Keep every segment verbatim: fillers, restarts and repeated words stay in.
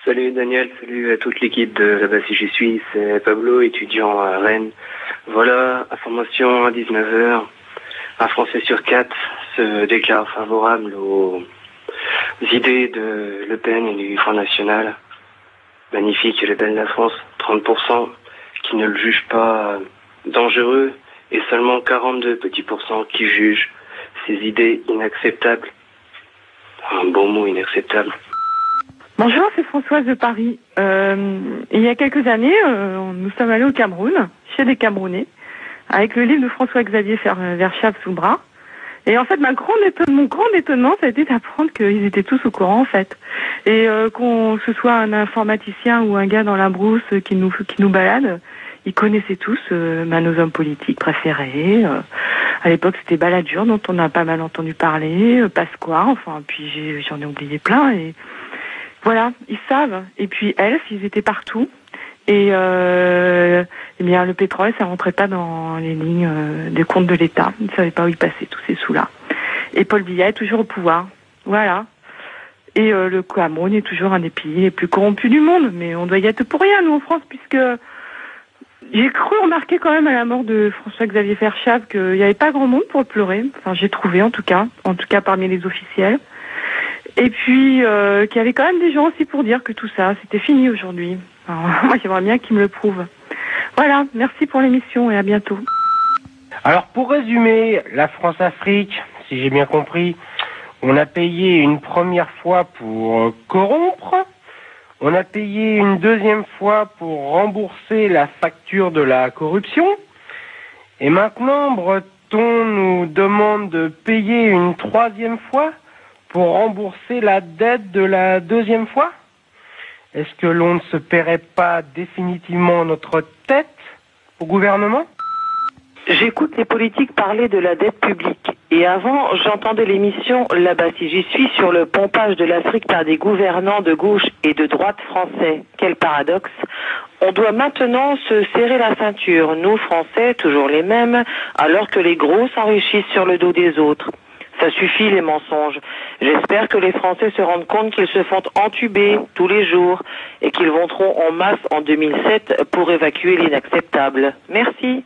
Salut Daniel, salut à toute l'équipe de là-bas si j'y suis, c'est Pablo, étudiant à Rennes. Voilà, information à dix-neuf heures, un Français sur quatre se déclare favorable aux idées de Le Pen et du Front National. Magnifique, elle est belle la France, trente pour cent qui ne le jugent pas dangereux et seulement quarante-deux petits pourcents qui jugent ces idées inacceptables. Un bon mot, inacceptable. Bonjour, c'est Françoise de Paris. Euh, il y a quelques années, euh, nous sommes allés au Cameroun, chez des Camerounais, avec le livre de François-Xavier Verschaff sous le bras. Et en fait, ma grande étonne, mon grand étonnement, ça a été d'apprendre qu'ils étaient tous au courant, en fait. Et euh, qu'on ce soit un informaticien ou un gars dans la brousse qui nous qui nous balade, ils connaissaient tous euh, bah, nos hommes politiques préférés. Euh, à l'époque, c'était Balladur, dont on a pas mal entendu parler, euh, Pasqua, enfin, puis j'ai, j'en ai oublié plein. Et voilà, ils savent. Et puis Elf, ils étaient partout. Et euh, eh bien, le pétrole, ça rentrait pas dans les lignes euh, des comptes de l'État. Ils ne savaient pas où ils passaient tous ces sous-là. Et Paul Biya est toujours au pouvoir. Voilà. Et euh, le Cameroun est toujours un des pays les plus corrompus du monde. Mais on doit y être pour rien, nous, en France, puisque j'ai cru remarquer quand même à la mort de François-Xavier Verschaff qu'il n'y avait pas grand monde pour le pleurer. Enfin, j'ai trouvé, en tout cas. En tout cas, parmi les officiels. Et puis, euh, qu'il y avait quand même des gens aussi pour dire que tout ça, c'était fini aujourd'hui. Alors, moi, j'aimerais bien qu'ils me le prouvent. Voilà, merci pour l'émission et à bientôt. Alors, pour résumer, la France-Afrique, si j'ai bien compris, on a payé une première fois pour corrompre, on a payé une deuxième fois pour rembourser la facture de la corruption, et maintenant, Breton nous demande de payer une troisième fois pour rembourser la dette de la deuxième fois? Est-ce que l'on ne se paierait pas définitivement notre tête au gouvernement? J'écoute les politiques parler de la dette publique. Et avant, j'entendais l'émission Là-bas si j'y suis sur le pompage de l'Afrique par des gouvernants de gauche et de droite français. Quel paradoxe. On doit maintenant se serrer la ceinture, nous Français, toujours les mêmes, alors que les gros s'enrichissent sur le dos des autres. Ça suffit les mensonges. J'espère que les Français se rendent compte qu'ils se font entuber tous les jours et qu'ils voteront en masse en deux mille sept pour évacuer l'inacceptable. Merci.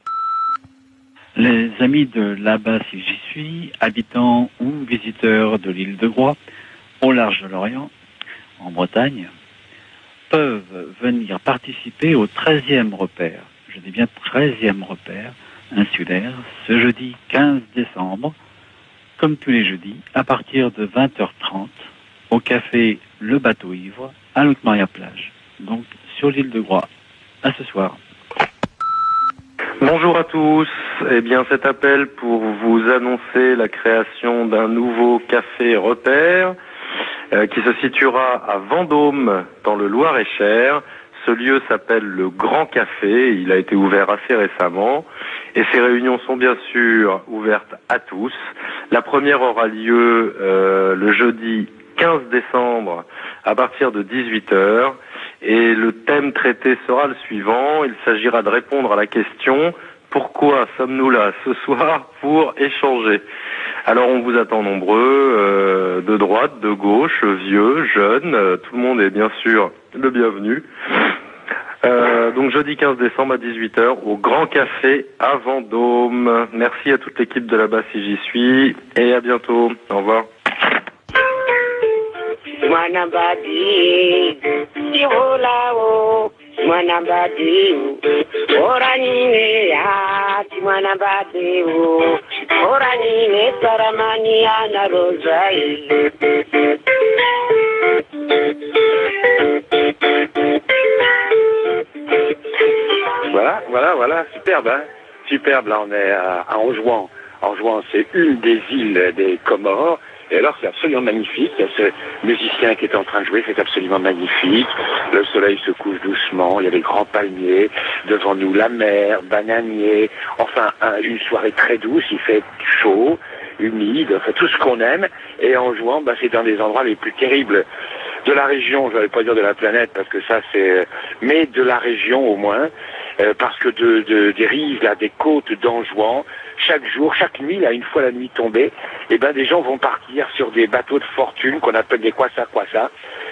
Les amis de là-bas si j'y suis, habitants ou visiteurs de l'île de Groix, au large de l'Orient, en Bretagne, peuvent venir participer au treizième repère, je dis bien treizième repère insulaire, ce jeudi quinze décembre, comme tous les jeudis, à partir de vingt heures trente, au café Le Bateau Ivre, à Haute-Maria-Plage, donc sur l'île de Groix. À ce soir. Bonjour à tous. Eh bien, cet appel pour vous annoncer la création d'un nouveau café repère euh, qui se situera à Vendôme, dans le Loir-et-Cher. Ce lieu s'appelle le Grand Café. Il a été ouvert assez récemment. Et ces réunions sont bien sûr ouvertes à tous. La première aura lieu euh, le jeudi quinze décembre à partir de dix-huit heures. Et le thème traité sera le suivant. Il s'agira de répondre à la question « Pourquoi sommes-nous là ce soir pour échanger ?» Alors on vous attend nombreux, euh, de droite, de gauche, vieux, jeunes. Euh, tout le monde est bien sûr le bienvenu. Euh, donc jeudi quinze décembre à dix-huit heures au Grand Café à Vendôme. Merci à toute l'équipe de là-bas si j'y suis et à bientôt. Au revoir. Voilà, voilà, voilà, superbe, hein, superbe. Là, on est à, à Anjouan. Anjouan, c'est une des îles des Comores. Et alors, c'est absolument magnifique. Il y a ce musicien qui est en train de jouer, c'est absolument magnifique. Le soleil se couche doucement, il y a des grands palmiers. Devant nous, la mer, bananier. Enfin, un, une soirée très douce, il fait chaud, humide, enfin, tout ce qu'on aime. Et Anjouan, bah, c'est un des endroits les plus terribles de la région. Je ne vais pas dire de la planète, parce que ça, c'est... Mais de la région, au moins. Euh, parce que de, de, des rives, là, des côtes d'Anjouan, chaque jour, chaque nuit, là, une fois la nuit tombée, eh ben, des gens vont partir sur des bateaux de fortune qu'on appelle des kwassa-kwassa.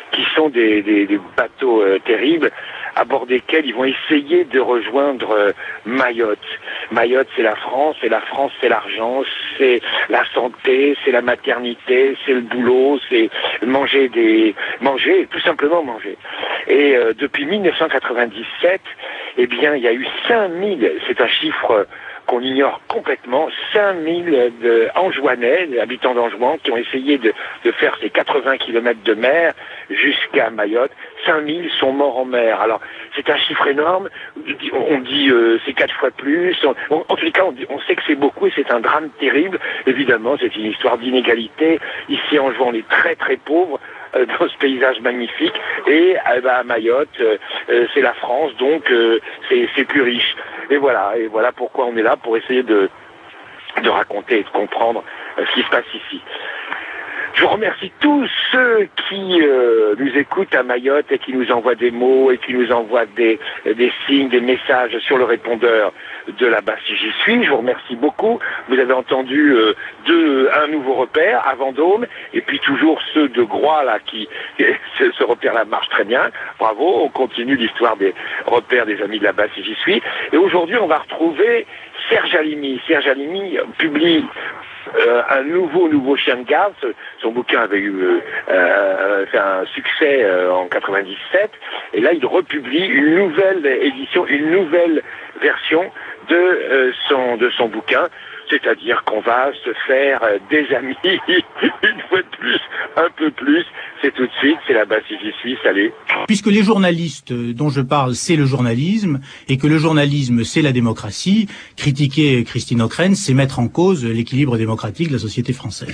qui sont des, des, des bateaux euh, terribles, à bord desquels ils vont essayer de rejoindre euh, Mayotte. Mayotte, c'est la France, et la France, c'est l'argent, c'est la santé, c'est la maternité, c'est le boulot, c'est manger des... manger, tout simplement manger. Et euh, depuis mille neuf cent quatre-vingt-dix-sept, eh bien, il y a eu cinq mille, c'est un chiffre qu'on ignore complètement, cinq mille de Anjouanais, habitants d'Anjouan, qui ont essayé de, de faire ces quatre-vingts kilomètres de mer jusqu'à Mayotte. cinq mille sont morts en mer. Alors, c'est un chiffre énorme. On dit euh, c'est quatre fois plus. On, en tous les cas, on, dit, on sait que c'est beaucoup et c'est un drame terrible. Évidemment, c'est une histoire d'inégalité. Ici, en Anjouan, on est très très pauvres euh, dans ce paysage magnifique. Et euh, bah, à Mayotte, euh, euh, c'est la France, donc euh, c'est, c'est plus riche. Et voilà, et voilà pourquoi on est là, pour essayer de, de raconter et de comprendre euh, ce qui se passe ici. Je remercie tous ceux qui euh, nous écoutent à Mayotte et qui nous envoient des mots et qui nous envoient des, des signes, des messages sur le répondeur de là-bas si j'y suis. Je vous remercie beaucoup. Vous avez entendu euh, deux, un nouveau repère à Vendôme et puis toujours ceux de Groix là qui ce, ce repère-là marche très bien. Bravo. On continue l'histoire des repères des amis de là-bas si j'y suis. Et aujourd'hui, on va retrouver Serge Halimi. Serge Halimi publie Euh, un nouveau nouveau chien de garde. Son bouquin avait eu euh, euh, fait un succès euh, en quatre-vingt-dix-sept, et là il republie une nouvelle édition, une nouvelle version de euh, son de son bouquin. C'est-à-dire qu'on va se faire euh, des amis une fois de plus, un peu plus. C'est tout de suite, c'est là-bas si j'y suis. Salut. Puisque les journalistes dont je parle, c'est le journalisme, et que le journalisme, c'est la démocratie, critiquer Christine Ockrent, c'est mettre en cause l'équilibre démocratique de la société française.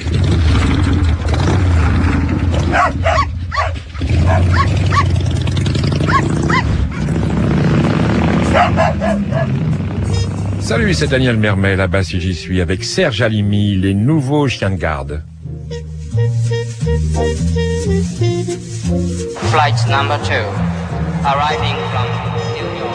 Salut, c'est Daniel Mermet, là-bas si j'y suis, avec Serge Halimi, les nouveaux chiens de garde. Flight number two, arriving from New York.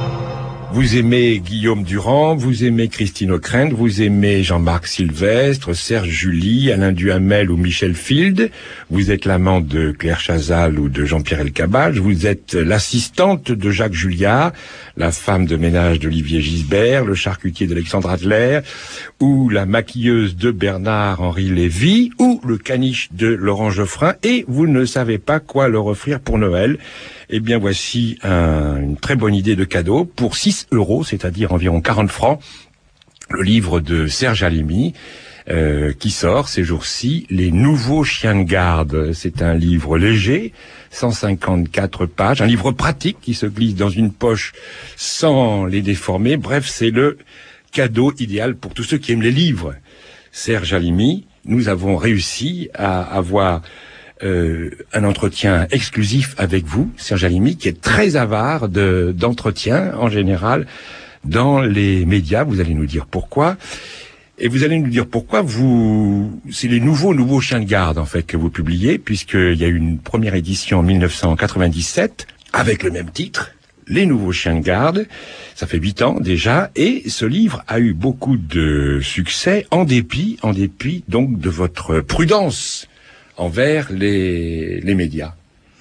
Vous aimez Guillaume Durand, vous aimez Christine Ockrent, vous aimez Jean-Marc Sylvestre, Serge July, Alain Duhamel ou Michel Field, vous êtes l'amant de Claire Chazal ou de Jean-Pierre Elkabbach, vous êtes l'assistante de Jacques Julliard, la femme de ménage d'Olivier Gisbert, le charcutier d'Alexandre Adler, ou la maquilleuse de Bernard-Henri Lévy, ou le caniche de Laurent Geoffrin, et vous ne savez pas quoi leur offrir pour Noël. Eh bien, voici un, une très bonne idée de cadeau pour six euros, c'est-à-dire environ quarante francs, le livre de Serge Halimi, euh, qui sort ces jours-ci, Les nouveaux chiens de garde. C'est un livre léger, cent cinquante-quatre pages, un livre pratique qui se glisse dans une poche sans les déformer. Bref, c'est le cadeau idéal pour tous ceux qui aiment les livres. Serge Halimi, nous avons réussi à avoir Euh, un entretien exclusif avec vous, Serge Halimi, qui est très avare de, d'entretien en général dans les médias. Vous allez nous dire pourquoi. Et vous allez nous dire pourquoi vous, c'est les nouveaux, nouveaux chiens de garde, en fait, que vous publiez, puisqu'il y a eu une première édition en mille neuf cent quatre-vingt-dix-sept avec le même titre, Les nouveaux chiens de garde. Ça fait huit ans déjà, et ce livre a eu beaucoup de succès en dépit, en dépit donc de votre prudence envers les, les médias.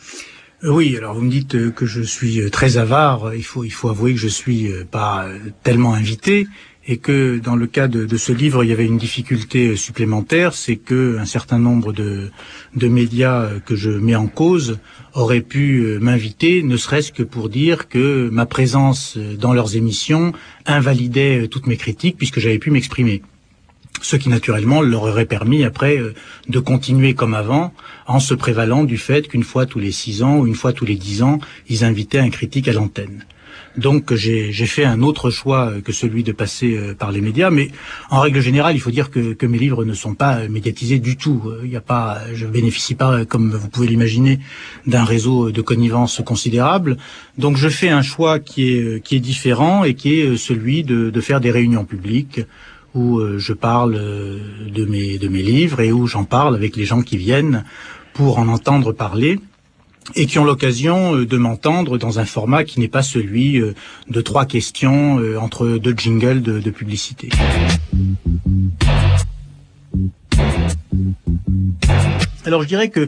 Oui, alors vous me dites que je suis très avare. Il faut, il faut avouer que je suis pas tellement invité, et que dans le cas de, de ce livre, il y avait une difficulté supplémentaire, c'est que un certain nombre de, de médias que je mets en cause auraient pu m'inviter, ne serait-ce que pour dire que ma présence dans leurs émissions invalidait toutes mes critiques, puisque j'avais pu m'exprimer. Ce qui, naturellement, leur aurait permis, après, euh, de continuer comme avant, en se prévalant du fait qu'une fois tous les six ans ou une fois tous les dix ans, ils invitaient un critique à l'antenne. Donc, j'ai, j'ai fait un autre choix que celui de passer euh, par les médias, mais en règle générale, il faut dire que, que mes livres ne sont pas médiatisés du tout. Il y a pas, je bénéficie pas, comme vous pouvez l'imaginer, d'un réseau de connivence considérable. Donc, je fais un choix qui est, qui est différent, et qui est celui de, de faire des réunions publiques, où euh, je parle euh, de mes de mes livres, et où j'en parle avec les gens qui viennent pour en entendre parler, et qui ont l'occasion euh, de m'entendre dans un format qui n'est pas celui euh, de trois questions euh, entre deux jingles de, de publicité. Alors je dirais que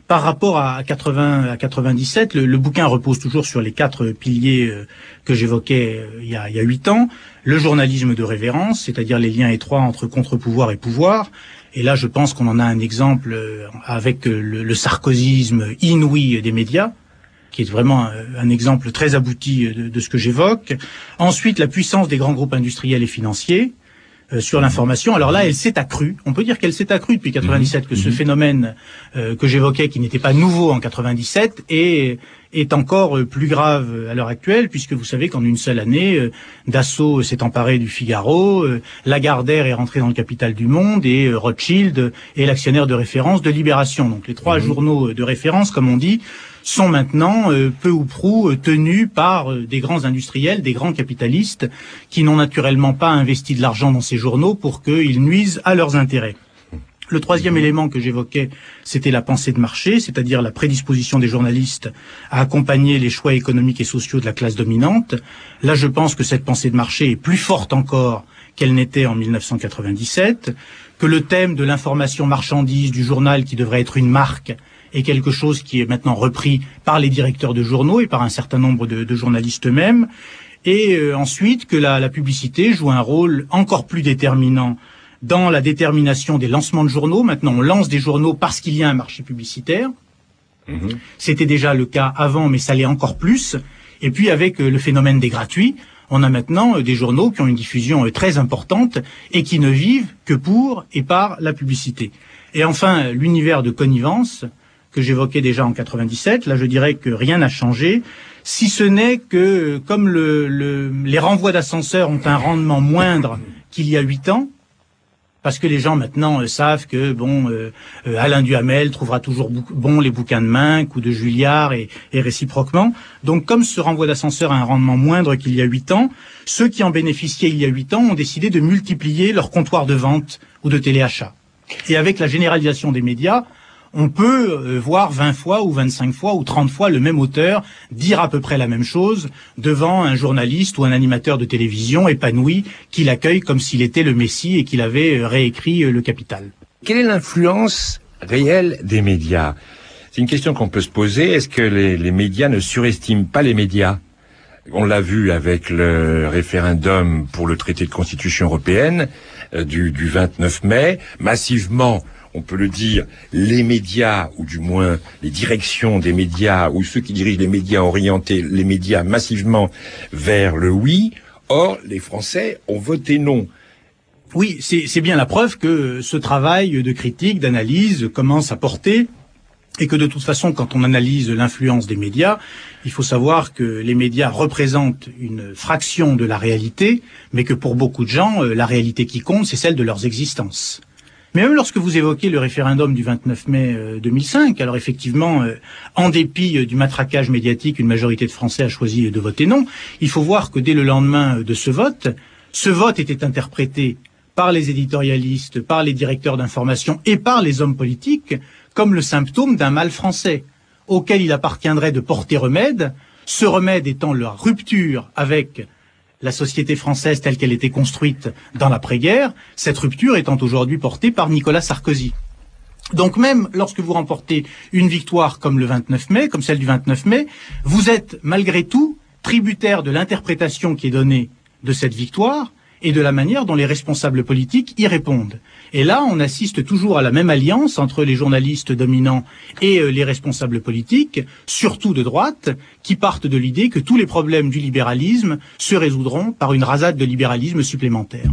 par rapport à quatre-vingts, à quatre-vingt-dix-sept, le, le bouquin repose toujours sur les quatre piliers euh, que j'évoquais euh, il y a, il y a huit ans. Le journalisme de révérence, c'est-à-dire les liens étroits entre contre-pouvoir et pouvoir. Et là, je pense qu'on en a un exemple euh, avec euh, le, le sarkozysme inouï des médias, qui est vraiment un, un exemple très abouti de, de ce que j'évoque. Ensuite, la puissance des grands groupes industriels et financiers. Euh, sur l'information. Alors là, elle s'est accrue. On peut dire qu'elle s'est accrue depuis quatre-vingt-dix-sept, que ce phénomène euh, que j'évoquais, qui n'était pas nouveau en quatre-vingt-dix-sept, est, est encore euh, plus grave à l'heure actuelle, puisque vous savez qu'en une seule année, euh, Dassault s'est emparé du Figaro, euh, Lagardère est rentré dans le capital du Monde, et euh, Rothschild est l'actionnaire de référence de Libération. Donc les trois mmh. journaux de référence, comme on dit, sont maintenant euh, peu ou prou euh, tenus par euh, des grands industriels, des grands capitalistes, qui n'ont naturellement pas investi de l'argent dans ces journaux pour qu'ils nuisent à leurs intérêts. Le troisième élément que j'évoquais, c'était la pensée de marché, c'est-à-dire la prédisposition des journalistes à accompagner les choix économiques et sociaux de la classe dominante. Là, je pense que cette pensée de marché est plus forte encore qu'elle n'était en mille neuf cent quatre-vingt-dix-sept, que le thème de l'information marchandise du journal, qui devrait être une marque, est quelque chose qui est maintenant repris par les directeurs de journaux et par un certain nombre de, de journalistes eux-mêmes, et euh, ensuite que la, la publicité joue un rôle encore plus déterminant dans la détermination des lancements de journaux. Maintenant, on lance des journaux parce qu'il y a un marché publicitaire. Mmh. C'était déjà le cas avant, mais ça l'est encore plus. Et puis, avec euh, le phénomène des gratuits, on a maintenant euh, des journaux qui ont une diffusion euh, très importante et qui ne vivent que pour et par la publicité. Et enfin, l'univers de connivence que j'évoquais déjà en quatre-vingt-dix-sept, là je dirais que rien n'a changé, si ce n'est que comme le, le, les renvois d'ascenseurs ont un rendement moindre qu'il y a huit ans, parce que les gens maintenant euh, savent que bon, euh, euh, Alain Duhamel trouvera toujours bou- bon les bouquins de Meunk ou de Julliard et, et réciproquement. Donc comme ce renvoi d'ascenseur a un rendement moindre qu'il y a huit ans, ceux qui en bénéficiaient il y a huit ans ont décidé de multiplier leurs comptoirs de vente ou de téléachat. Et avec la généralisation des médias, on peut euh, voir vingt fois ou vingt-cinq fois ou trente fois le même auteur dire à peu près la même chose devant un journaliste ou un animateur de télévision épanoui qui l'accueille comme s'il était le Messie et qu'il avait euh, réécrit euh, le Capital. Quelle est l'influence réelle des médias ? C'est une question qu'on peut se poser. Est-ce que les, les médias ne surestiment pas les médias ? On l'a vu avec le référendum pour le traité de constitution européenne euh, du, du vingt-neuf mai. Massivement, on peut le dire, les médias, ou du moins les directions des médias, ou ceux qui dirigent les médias, ont orienté les médias massivement vers le oui. Or, les Français ont voté non. Oui, c'est, c'est bien la preuve que ce travail de critique, d'analyse commence à porter, et que de toute façon, quand on analyse l'influence des médias, il faut savoir que les médias représentent une fraction de la réalité, mais que pour beaucoup de gens, la réalité qui compte, c'est celle de leurs existences. Mais même lorsque vous évoquez le référendum du vingt-neuf mai deux mille cinq, alors effectivement, euh, en dépit du matraquage médiatique, une majorité de Français a choisi de voter non. Il faut voir que dès le lendemain de ce vote, ce vote était interprété par les éditorialistes, par les directeurs d'information et par les hommes politiques comme le symptôme d'un mal français, auquel il appartiendrait de porter remède, ce remède étant la rupture avec la société française telle qu'elle était construite dans l'après-guerre, cette rupture étant aujourd'hui portée par Nicolas Sarkozy. Donc même lorsque vous remportez une victoire comme le vingt-neuf mai, comme celle du vingt-neuf mai, vous êtes malgré tout tributaire de l'interprétation qui est donnée de cette victoire et de la manière dont les responsables politiques y répondent. Et là, on assiste toujours à la même alliance entre les journalistes dominants et euh, les responsables politiques, surtout de droite, qui partent de l'idée que tous les problèmes du libéralisme se résoudront par une rasade de libéralisme supplémentaire.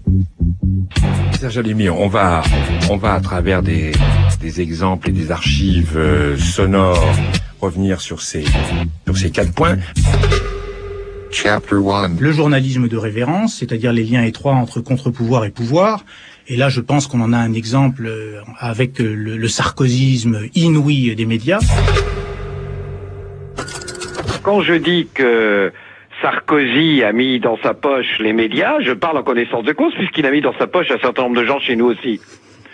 Serge Halimi, on va, on va à travers des, des exemples et des archives euh, sonores revenir sur ces, sur ces quatre points. Le journalisme de révérence, c'est-à-dire les liens étroits entre contre-pouvoir et pouvoir. Et là, je pense qu'on en a un exemple avec le, le sarkozysme inouï des médias. Quand je dis que Sarkozy a mis dans sa poche les médias, je parle en connaissance de cause, puisqu'il a mis dans sa poche un certain nombre de gens chez nous aussi.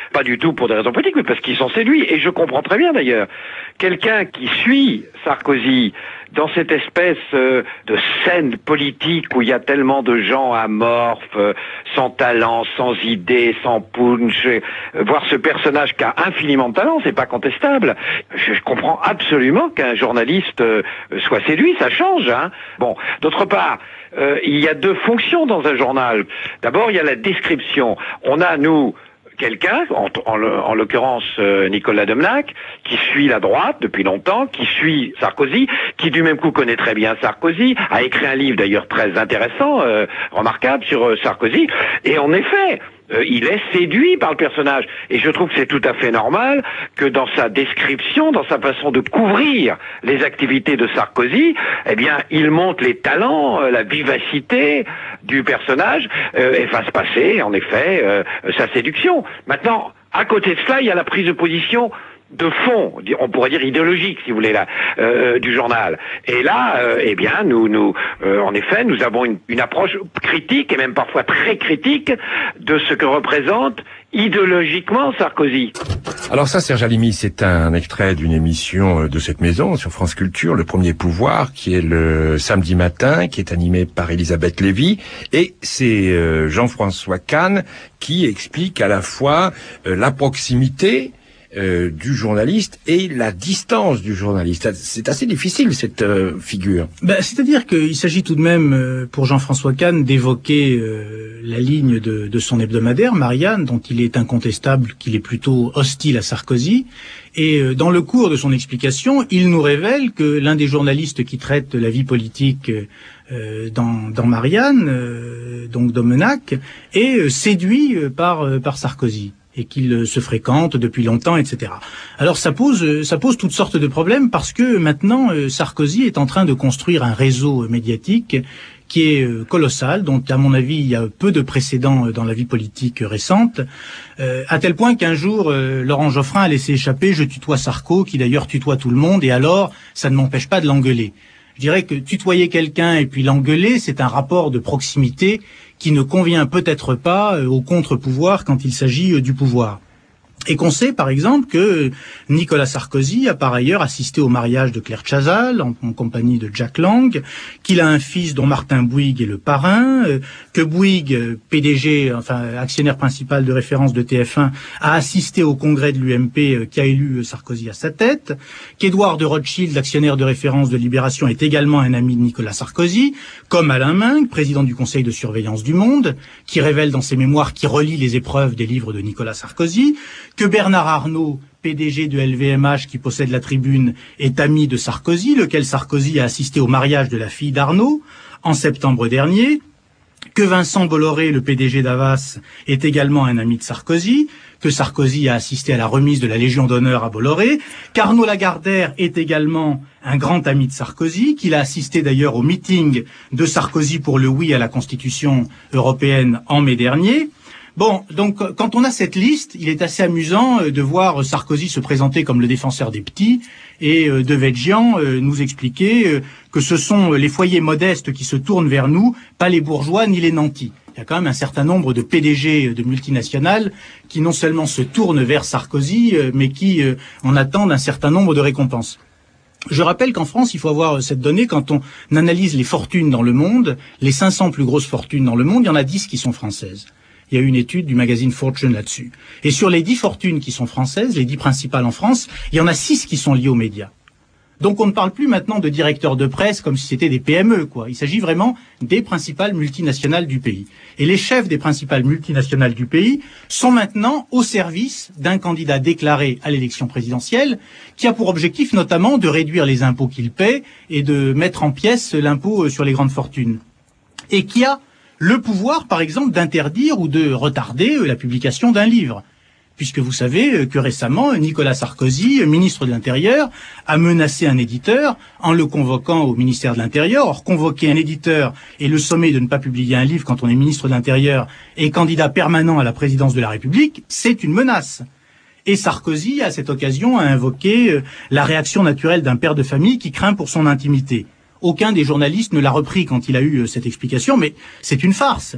pas du tout pour des raisons politiques, mais parce qu'ils sont séduits. Et je comprends très bien d'ailleurs. Quelqu'un qui suit Sarkozy dans cette espèce euh, de scène politique où il y a tellement de gens amorphes, euh, sans talent, sans idée, sans punch, euh, voir ce personnage qui a infiniment de talent, c'est pas contestable. Je, je comprends absolument qu'un journaliste euh, soit séduit, ça change. Hein. Bon, d'autre part, euh, il y a deux fonctions dans un journal. D'abord, il y a la description. On a, nous, quelqu'un, en, en, en l'occurrence euh, Nicolas Demnac, qui suit la droite depuis longtemps, qui suit Sarkozy, qui du même coup connaît très bien Sarkozy, a écrit un livre d'ailleurs très intéressant, euh, remarquable sur euh, Sarkozy, et en effet, euh, il est séduit par le personnage. Et je trouve que c'est tout à fait normal que dans sa description, dans sa façon de couvrir les activités de Sarkozy, eh bien, il montre les talents, euh, la vivacité du personnage, euh, et fasse passer, en effet, euh, sa séduction. Maintenant, à côté de cela, il y a la prise de position de fond, on pourrait dire idéologique, si vous voulez, là, euh, du journal. Et là, euh, eh bien, nous, nous, euh, en effet, nous avons une, une approche critique et même parfois très critique de ce que représente idéologiquement Sarkozy. Alors ça, Serge Halimi, c'est un extrait d'une émission de cette maison sur France Culture, Le Premier Pouvoir, qui est le samedi matin, qui est animé par Elisabeth Lévy, et c'est euh, Jean-François Kahn qui explique à la fois euh, la proximité Euh, du journaliste et la distance du journaliste. C'est assez difficile, cette euh, figure. Ben, c'est-à-dire qu'il s'agit tout de même, euh, pour Jean-François Kahn, d'évoquer euh, la ligne de, de son hebdomadaire, Marianne, dont il est incontestable qu'il est plutôt hostile à Sarkozy. Et euh, dans le cours de son explication, il nous révèle que l'un des journalistes qui traite de la vie politique euh, dans, dans Marianne, euh, donc Domenac, est euh, séduit euh, par, euh, par Sarkozy, et qu'ils se fréquentent depuis longtemps, et cetera. Alors ça pose, ça pose toutes sortes de problèmes parce que maintenant Sarkozy est en train de construire un réseau médiatique qui est colossal, dont à mon avis il y a peu de précédents dans la vie politique récente, euh, à tel point qu'un jour euh, Laurent Geoffrin a laissé échapper « Je tutoie Sarko », qui d'ailleurs tutoie tout le monde, et alors ça ne m'empêche pas de l'engueuler. Je dirais que tutoyer quelqu'un et puis l'engueuler, c'est un rapport de proximité qui ne convient peut-être pas au contre-pouvoir quand il s'agit du pouvoir. Et qu'on sait, par exemple, que Nicolas Sarkozy a par ailleurs assisté au mariage de Claire Chazal, en, en compagnie de Jack Lang, qu'il a un fils dont Martin Bouygues est le parrain, euh, que Bouygues, P D G, enfin actionnaire principal de référence de T F un, a assisté au congrès de l'U M P euh, qui a élu Sarkozy à sa tête, qu'Édouard de Rothschild, actionnaire de référence de Libération, est également un ami de Nicolas Sarkozy, comme Alain Minc, président du conseil de surveillance du Monde, qui révèle dans ses mémoires, qui relie les épreuves des livres de Nicolas Sarkozy, que Bernard Arnault, P D G de L V M H qui possède la Tribune, est ami de Sarkozy, lequel Sarkozy a assisté au mariage de la fille d'Arnault en septembre dernier, que Vincent Bolloré, le P D G d'Havas, est également un ami de Sarkozy, que Sarkozy a assisté à la remise de la Légion d'honneur à Bolloré, qu'Arnaud Lagardère est également un grand ami de Sarkozy, qu'il a assisté d'ailleurs au meeting de Sarkozy pour le oui à la Constitution européenne en mai dernier. Bon, donc quand on a cette liste, il est assez amusant de voir Sarkozy se présenter comme le défenseur des petits et Devedjian nous expliquer que ce sont les foyers modestes qui se tournent vers nous, pas les bourgeois ni les nantis. Il y a quand même un certain nombre de P D G de multinationales qui non seulement se tournent vers Sarkozy, mais qui en attendent un certain nombre de récompenses. Je rappelle qu'en France, il faut avoir cette donnée, quand on analyse les fortunes dans le monde, les cinq cents plus grosses fortunes dans le monde, il y en a dix qui sont françaises. Il y a eu une étude du magazine Fortune là-dessus. Et sur les dix fortunes qui sont françaises, les dix principales en France, il y en a six qui sont liées aux médias. Donc on ne parle plus maintenant de directeurs de presse comme si c'était des P M E, quoi. Il s'agit vraiment des principales multinationales du pays. Et les chefs des principales multinationales du pays sont maintenant au service d'un candidat déclaré à l'élection présidentielle qui a pour objectif notamment de réduire les impôts qu'il paie et de mettre en pièces l'impôt sur les grandes fortunes. Et qui a le pouvoir, par exemple, d'interdire ou de retarder la publication d'un livre. Puisque vous savez que récemment, Nicolas Sarkozy, ministre de l'Intérieur, a menacé un éditeur en le convoquant au ministère de l'Intérieur. Or, convoquer un éditeur et le sommer de ne pas publier un livre quand on est ministre de l'Intérieur et candidat permanent à la présidence de la République, c'est une menace. Et Sarkozy, à cette occasion, a invoqué la réaction naturelle d'un père de famille qui craint pour son intimité. Aucun des journalistes ne l'a repris quand il a eu cette explication, mais c'est une farce.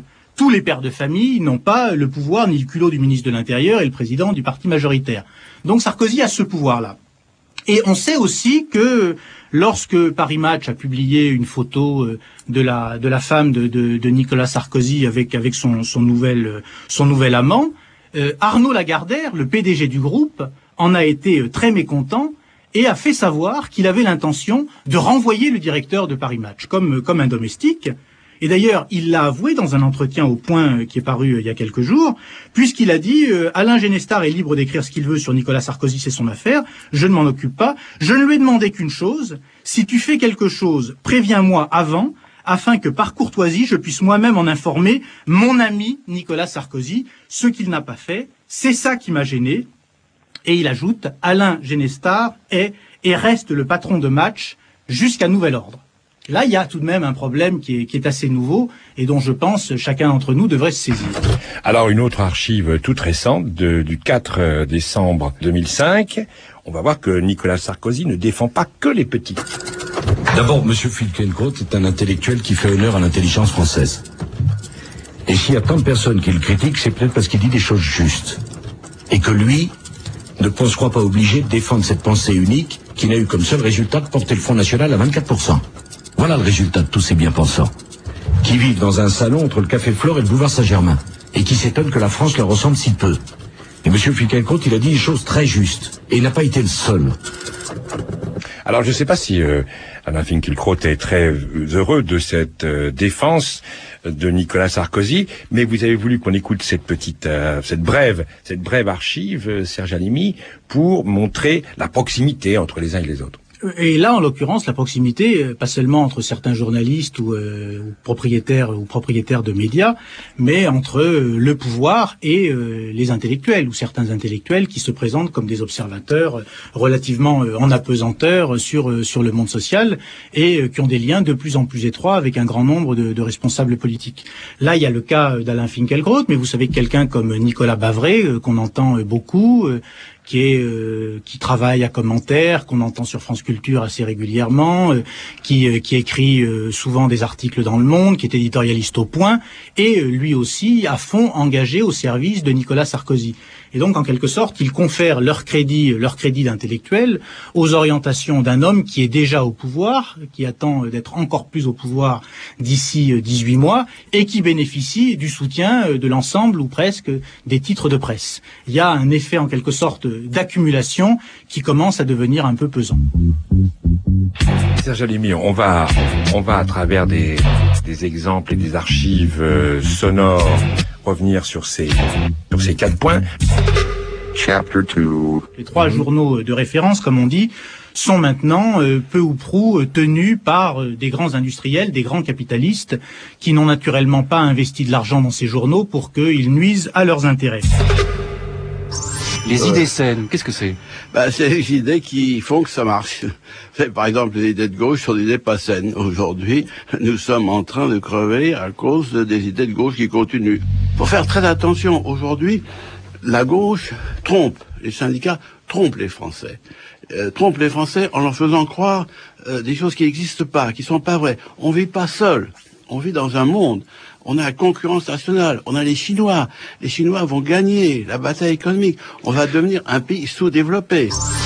tous les pères de famille n'ont pas le pouvoir ni le culot du ministre de l'Intérieur et le président du parti majoritaire. Donc Sarkozy a ce pouvoir-là. Et on sait aussi que lorsque Paris Match a publié une photo de la de la femme de, de, de Nicolas Sarkozy avec avec son son nouvel son nouvel amant, euh, Arnaud Lagardère, le P D G du groupe, en a été très mécontent et a fait savoir qu'il avait l'intention de renvoyer le directeur de Paris Match comme comme un domestique. Et d'ailleurs, il l'a avoué dans un entretien au Point qui est paru il y a quelques jours, puisqu'il a dit euh, « Alain Génestard est libre d'écrire ce qu'il veut sur Nicolas Sarkozy, c'est son affaire, je ne m'en occupe pas. Je ne lui ai demandé qu'une chose, si tu fais quelque chose, préviens-moi avant, afin que par courtoisie, je puisse moi-même en informer mon ami Nicolas Sarkozy, ce qu'il n'a pas fait. C'est ça qui m'a gêné. » Et il ajoute « Alain Génestard est et reste le patron de Match jusqu'à nouvel ordre. » Là, il y a tout de même un problème qui est, qui est assez nouveau et dont je pense chacun d'entre nous devrait se saisir. Alors, une autre archive toute récente de, du quatre décembre deux mille cinq, on va voir que Nicolas Sarkozy ne défend pas que les petits. D'abord, M. Finkielkraut est un intellectuel qui fait honneur à l'intelligence française. Et s'il y a tant de personnes qui le critiquent, c'est peut-être parce qu'il dit des choses justes. Et que lui ne se croit pas obligé de défendre cette pensée unique qui n'a eu comme seul résultat de porter le Front National à vingt-quatre pour cent. Voilà le résultat de tous ces bien-pensants, qui vivent dans un salon entre le Café Flore et le boulevard Saint-Germain, et qui s'étonnent que la France leur ressemble si peu. Et M. Finkielkraut, il a dit des choses très justes, et il n'a pas été le seul. Alors, je ne sais pas si euh, Alain Finkielkraut est très heureux de cette euh, défense de Nicolas Sarkozy, mais vous avez voulu qu'on écoute cette petite, euh, cette brève, cette brève archive, euh, Serge Halimi, pour montrer la proximité entre les uns et les autres. Et là, en l'occurrence, la proximité, pas seulement entre certains journalistes ou, euh, ou propriétaires ou propriétaires de médias, mais entre euh, le pouvoir et euh, les intellectuels ou certains intellectuels qui se présentent comme des observateurs euh, relativement euh, en apesanteur sur euh, sur le monde social et euh, qui ont des liens de plus en plus étroits avec un grand nombre de, de responsables politiques. Là, il y a le cas d'Alain Finkielkraut, mais vous savez que quelqu'un comme Nicolas Bavret, euh, qu'on entend euh, beaucoup, euh, qui est euh, qui travaille à Commentaire, qu'on entend sur France Culture assez régulièrement, euh, qui euh, qui écrit euh, souvent des articles dans Le Monde, qui est éditorialiste au Point, et euh, lui aussi à fond engagé au service de Nicolas Sarkozy. Et donc, en quelque sorte, ils confèrent leur crédit, leur crédit d'intellectuel aux orientations d'un homme qui est déjà au pouvoir, qui attend d'être encore plus au pouvoir d'ici dix-huit mois, et qui bénéficie du soutien de l'ensemble ou presque des titres de presse. Il y a un effet, en quelque sorte, d'accumulation qui commence à devenir un peu pesant. Serge Halimi, on va, on va à travers des, des exemples et des archives euh, sonores revenir sur ces, sur ces quatre points. Chapter deux. Les trois journaux de référence, comme on dit, sont maintenant euh, peu ou prou euh, tenus par euh, des grands industriels, des grands capitalistes, qui n'ont naturellement pas investi de l'argent dans ces journaux pour qu'ils nuisent à leurs intérêts. Les euh, idées saines, qu'est-ce que c'est? Bah, c'est les idées qui font que ça marche. Par exemple, les idées de gauche sont des idées pas saines. Aujourd'hui, nous sommes en train de crever à cause des idées de gauche qui continuent. Faut faire très attention. Aujourd'hui, la gauche trompe, les syndicats trompent les Français. Euh, trompent les Français en leur faisant croire euh, des choses qui n'existent pas, qui sont pas vraies. On vit pas seul. On vit dans un monde. On a la concurrence nationale, on a les Chinois. Les Chinois vont gagner la bataille économique. On va devenir un pays sous-développé.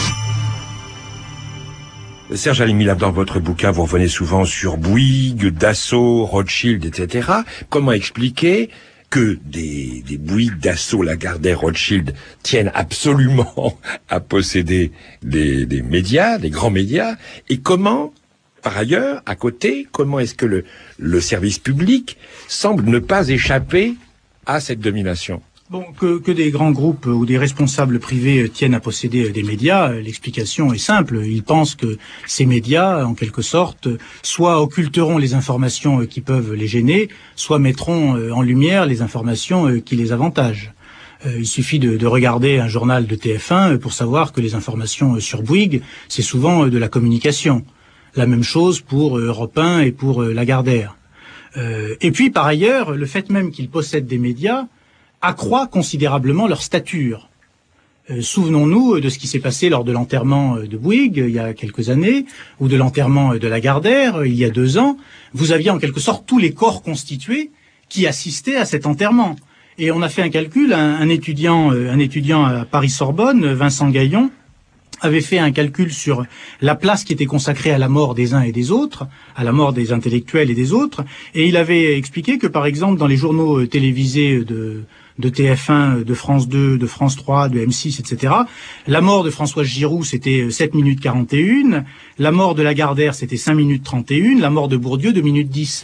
Serge Halimi, dans votre bouquin, vous revenez souvent sur Bouygues, Dassault, Rothschild, et cetera. Comment expliquer que des, des Bouygues, Dassault, Lagardère, Rothschild tiennent absolument à posséder des, des médias, des grands médias, et comment, par ailleurs, à côté, comment est-ce que le, le service public semble ne pas échapper à cette domination? Bon, que, que des grands groupes ou des responsables privés tiennent à posséder des médias, l'explication est simple. Ils pensent que ces médias, en quelque sorte, soit occulteront les informations qui peuvent les gêner, soit mettront en lumière les informations qui les avantagent. Il suffit de, de regarder un journal de T F un pour savoir que les informations sur Bouygues, c'est souvent de la communication. La même chose pour Europe un et pour Lagardère. Euh, et puis, par ailleurs, le fait même qu'ils possèdent des médias accroît considérablement leur stature. Euh, souvenons-nous de ce qui s'est passé lors de l'enterrement de Bouygues il y a quelques années, ou de l'enterrement de Lagardère il y a deux ans. Vous aviez en quelque sorte tous les corps constitués qui assistaient à cet enterrement. Et on a fait un calcul, un, un étudiant, euh, un étudiant à Paris-Sorbonne, Vincent Gaillon, avait fait un calcul sur la place qui était consacrée à la mort des uns et des autres, à la mort des intellectuels et des autres, et il avait expliqué que, par exemple, dans les journaux euh, télévisés de, de T F un, de France deux, de France trois, de M six, et cetera, la mort de Françoise Giroud, c'était sept minutes quarante et un, la mort de Lagardère, c'était cinq minutes trente et un, la mort de Bourdieu, deux minutes dix.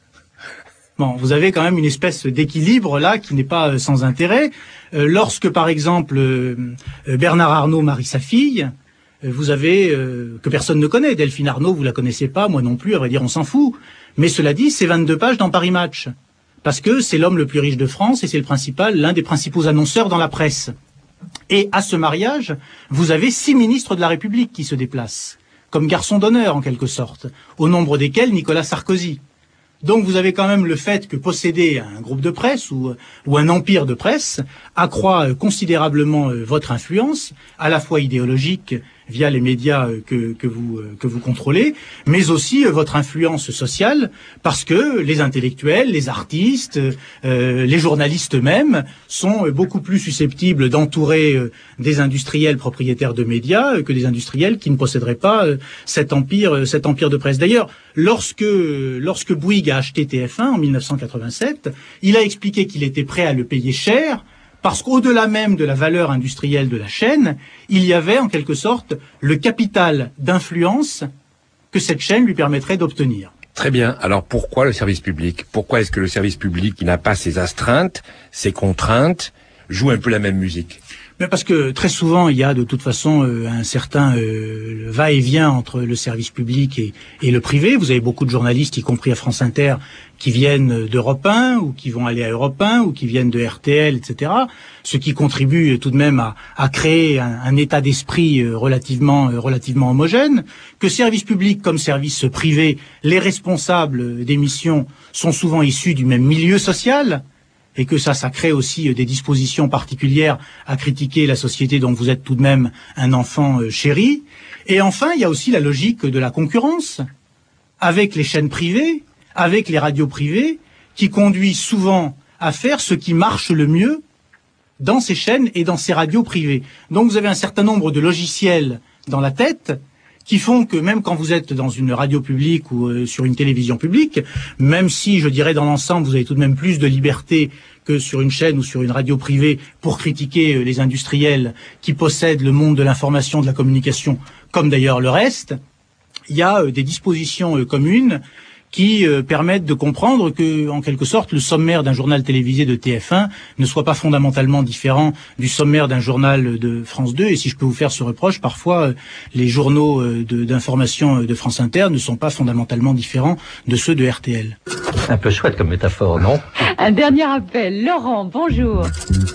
Bon, vous avez quand même une espèce d'équilibre là qui n'est pas euh, sans intérêt. Euh, lorsque, par exemple, euh, Bernard Arnault marie sa fille, euh, vous avez euh, que personne ne connaît. Delphine Arnault, vous la connaissez pas, moi non plus. À vrai dire, on s'en fout. Mais cela dit, c'est vingt-deux pages dans Paris Match, parce que c'est l'homme le plus riche de France et c'est le principal, l'un des principaux annonceurs dans la presse. Et à ce mariage, vous avez six ministres de la République qui se déplacent, comme garçons d'honneur en quelque sorte, au nombre desquels Nicolas Sarkozy. Donc vous avez quand même le fait que posséder un groupe de presse ou, ou un empire de presse accroît considérablement votre influence, à la fois idéologique via les médias que, que, vous, que vous contrôlez, mais aussi votre influence sociale, parce que les intellectuels, les artistes, euh, les journalistes eux-mêmes sont beaucoup plus susceptibles d'entourer des industriels propriétaires de médias que des industriels qui ne posséderaient pas cet empire, cet empire de presse. D'ailleurs, lorsque, lorsque Bouygues a acheté T F un en mille neuf cent quatre-vingt-sept, il a expliqué qu'il était prêt à le payer cher, parce qu'au-delà même de la valeur industrielle de la chaîne, il y avait en quelque sorte le capital d'influence que cette chaîne lui permettrait d'obtenir. Très bien. Alors pourquoi le service public? Pourquoi est-ce que le service public, qui n'a pas ses astreintes, ses contraintes, joue un peu la même musique? Mais parce que très souvent, il y a de toute façon euh, un certain euh, va-et-vient entre le service public et, et le privé. Vous avez beaucoup de journalistes, y compris à France Inter, qui viennent d'Europe un, ou qui vont aller à Europe un, ou qui viennent de R T L, et cetera. Ce qui contribue tout de même à, à créer un, un état d'esprit relativement, relativement homogène. Que service public comme service privé, les responsables d'émissions sont souvent issus du même milieu social, et que ça, ça crée aussi des dispositions particulières à critiquer la société dont vous êtes tout de même un enfant chéri. Et enfin, il y a aussi la logique de la concurrence, avec les chaînes privées, avec les radios privées, qui conduit souvent à faire ce qui marche le mieux dans ces chaînes et dans ces radios privées. Donc vous avez un certain nombre de logiciels dans la tête qui font que même quand vous êtes dans une radio publique ou euh, sur une télévision publique, même si, je dirais, dans l'ensemble, vous avez tout de même plus de liberté que sur une chaîne ou sur une radio privée pour critiquer euh, les industriels qui possèdent le monde de l'information, de la communication, comme d'ailleurs le reste, il y a euh, des dispositions euh, communes qui euh, permettent de comprendre que, en quelque sorte, le sommaire d'un journal télévisé de T F un ne soit pas fondamentalement différent du sommaire d'un journal de France deux. Et si je peux vous faire ce reproche, parfois, euh, les journaux euh, de, d'information de France Inter ne sont pas fondamentalement différents de ceux de R T L. Un peu chouette comme métaphore, non? Un dernier appel. Laurent, bonjour.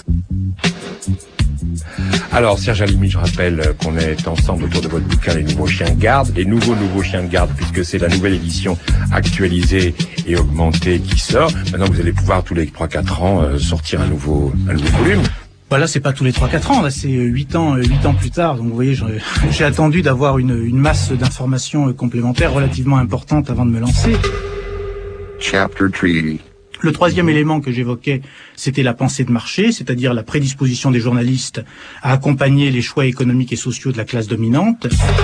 Alors, Serge Halimi, je rappelle qu'on est ensemble autour de votre bouquin Les Nouveaux Chiens de Garde, les nouveaux nouveaux chiens de garde, puisque c'est la nouvelle édition actualisée et augmentée qui sort. Maintenant, vous allez pouvoir tous les trois quatre ans euh, sortir un nouveau, un nouveau volume. Bah là, c'est pas tous les trois quatre ans, là, c'est huit ans, huit ans plus tard. Donc, vous voyez, j'ai attendu d'avoir une, une masse d'informations complémentaires relativement importante avant de me lancer. Chapter trois. Le troisième élément que j'évoquais, c'était la pensée de marché, c'est-à-dire la prédisposition des journalistes à accompagner les choix économiques et sociaux de la classe dominante.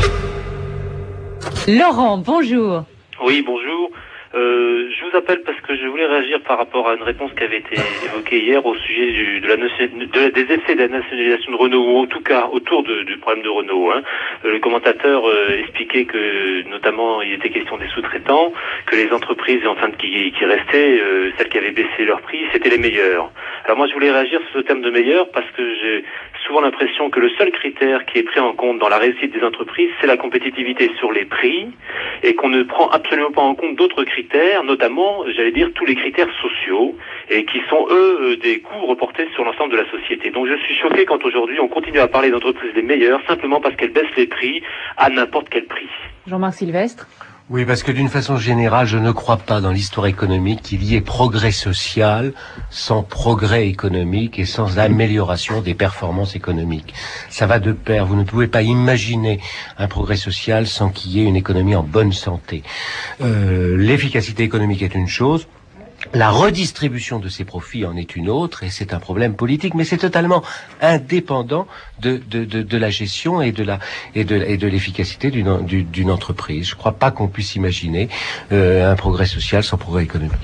Laurent, bonjour. Oui, bonjour. Euh, je vous appelle parce que je voulais réagir par rapport à une réponse qui avait été évoquée hier au sujet du, de la, de la, des effets de la nationalisation de Renault, ou en tout cas autour de, du problème de Renault. Hein. Le commentateur euh, expliquait que, notamment, il était question des sous-traitants, que les entreprises, enfin, qui, qui restaient, euh, celles qui avaient baissé leur prix, c'était les meilleures. Alors moi, je voulais réagir sur ce terme de meilleur parce que j'ai souvent l'impression que le seul critère qui est pris en compte dans la réussite des entreprises, c'est la compétitivité sur les prix, et qu'on ne prend absolument pas en compte d'autres critères, notamment, j'allais dire, tous les critères sociaux, et qui sont, eux, des coûts reportés sur l'ensemble de la société. Donc je suis choqué quand aujourd'hui on continue à parler d'entreprises les meilleures, simplement parce qu'elles baissent les prix à n'importe quel prix. Jean-Marc Sylvestre. Oui, parce que d'une façon générale, je ne crois pas dans l'histoire économique qu'il y ait progrès social sans progrès économique et sans amélioration des performances économiques. Ça va de pair. Vous ne pouvez pas imaginer un progrès social sans qu'il y ait une économie en bonne santé. Euh, l'efficacité économique est une chose. La redistribution de ces profits en est une autre, et c'est un problème politique, mais c'est totalement indépendant de, de, de, de la gestion et de la et de, et de l'efficacité d'une, d'une entreprise. Je ne crois pas qu'on puisse imaginer euh, un progrès social sans progrès économique.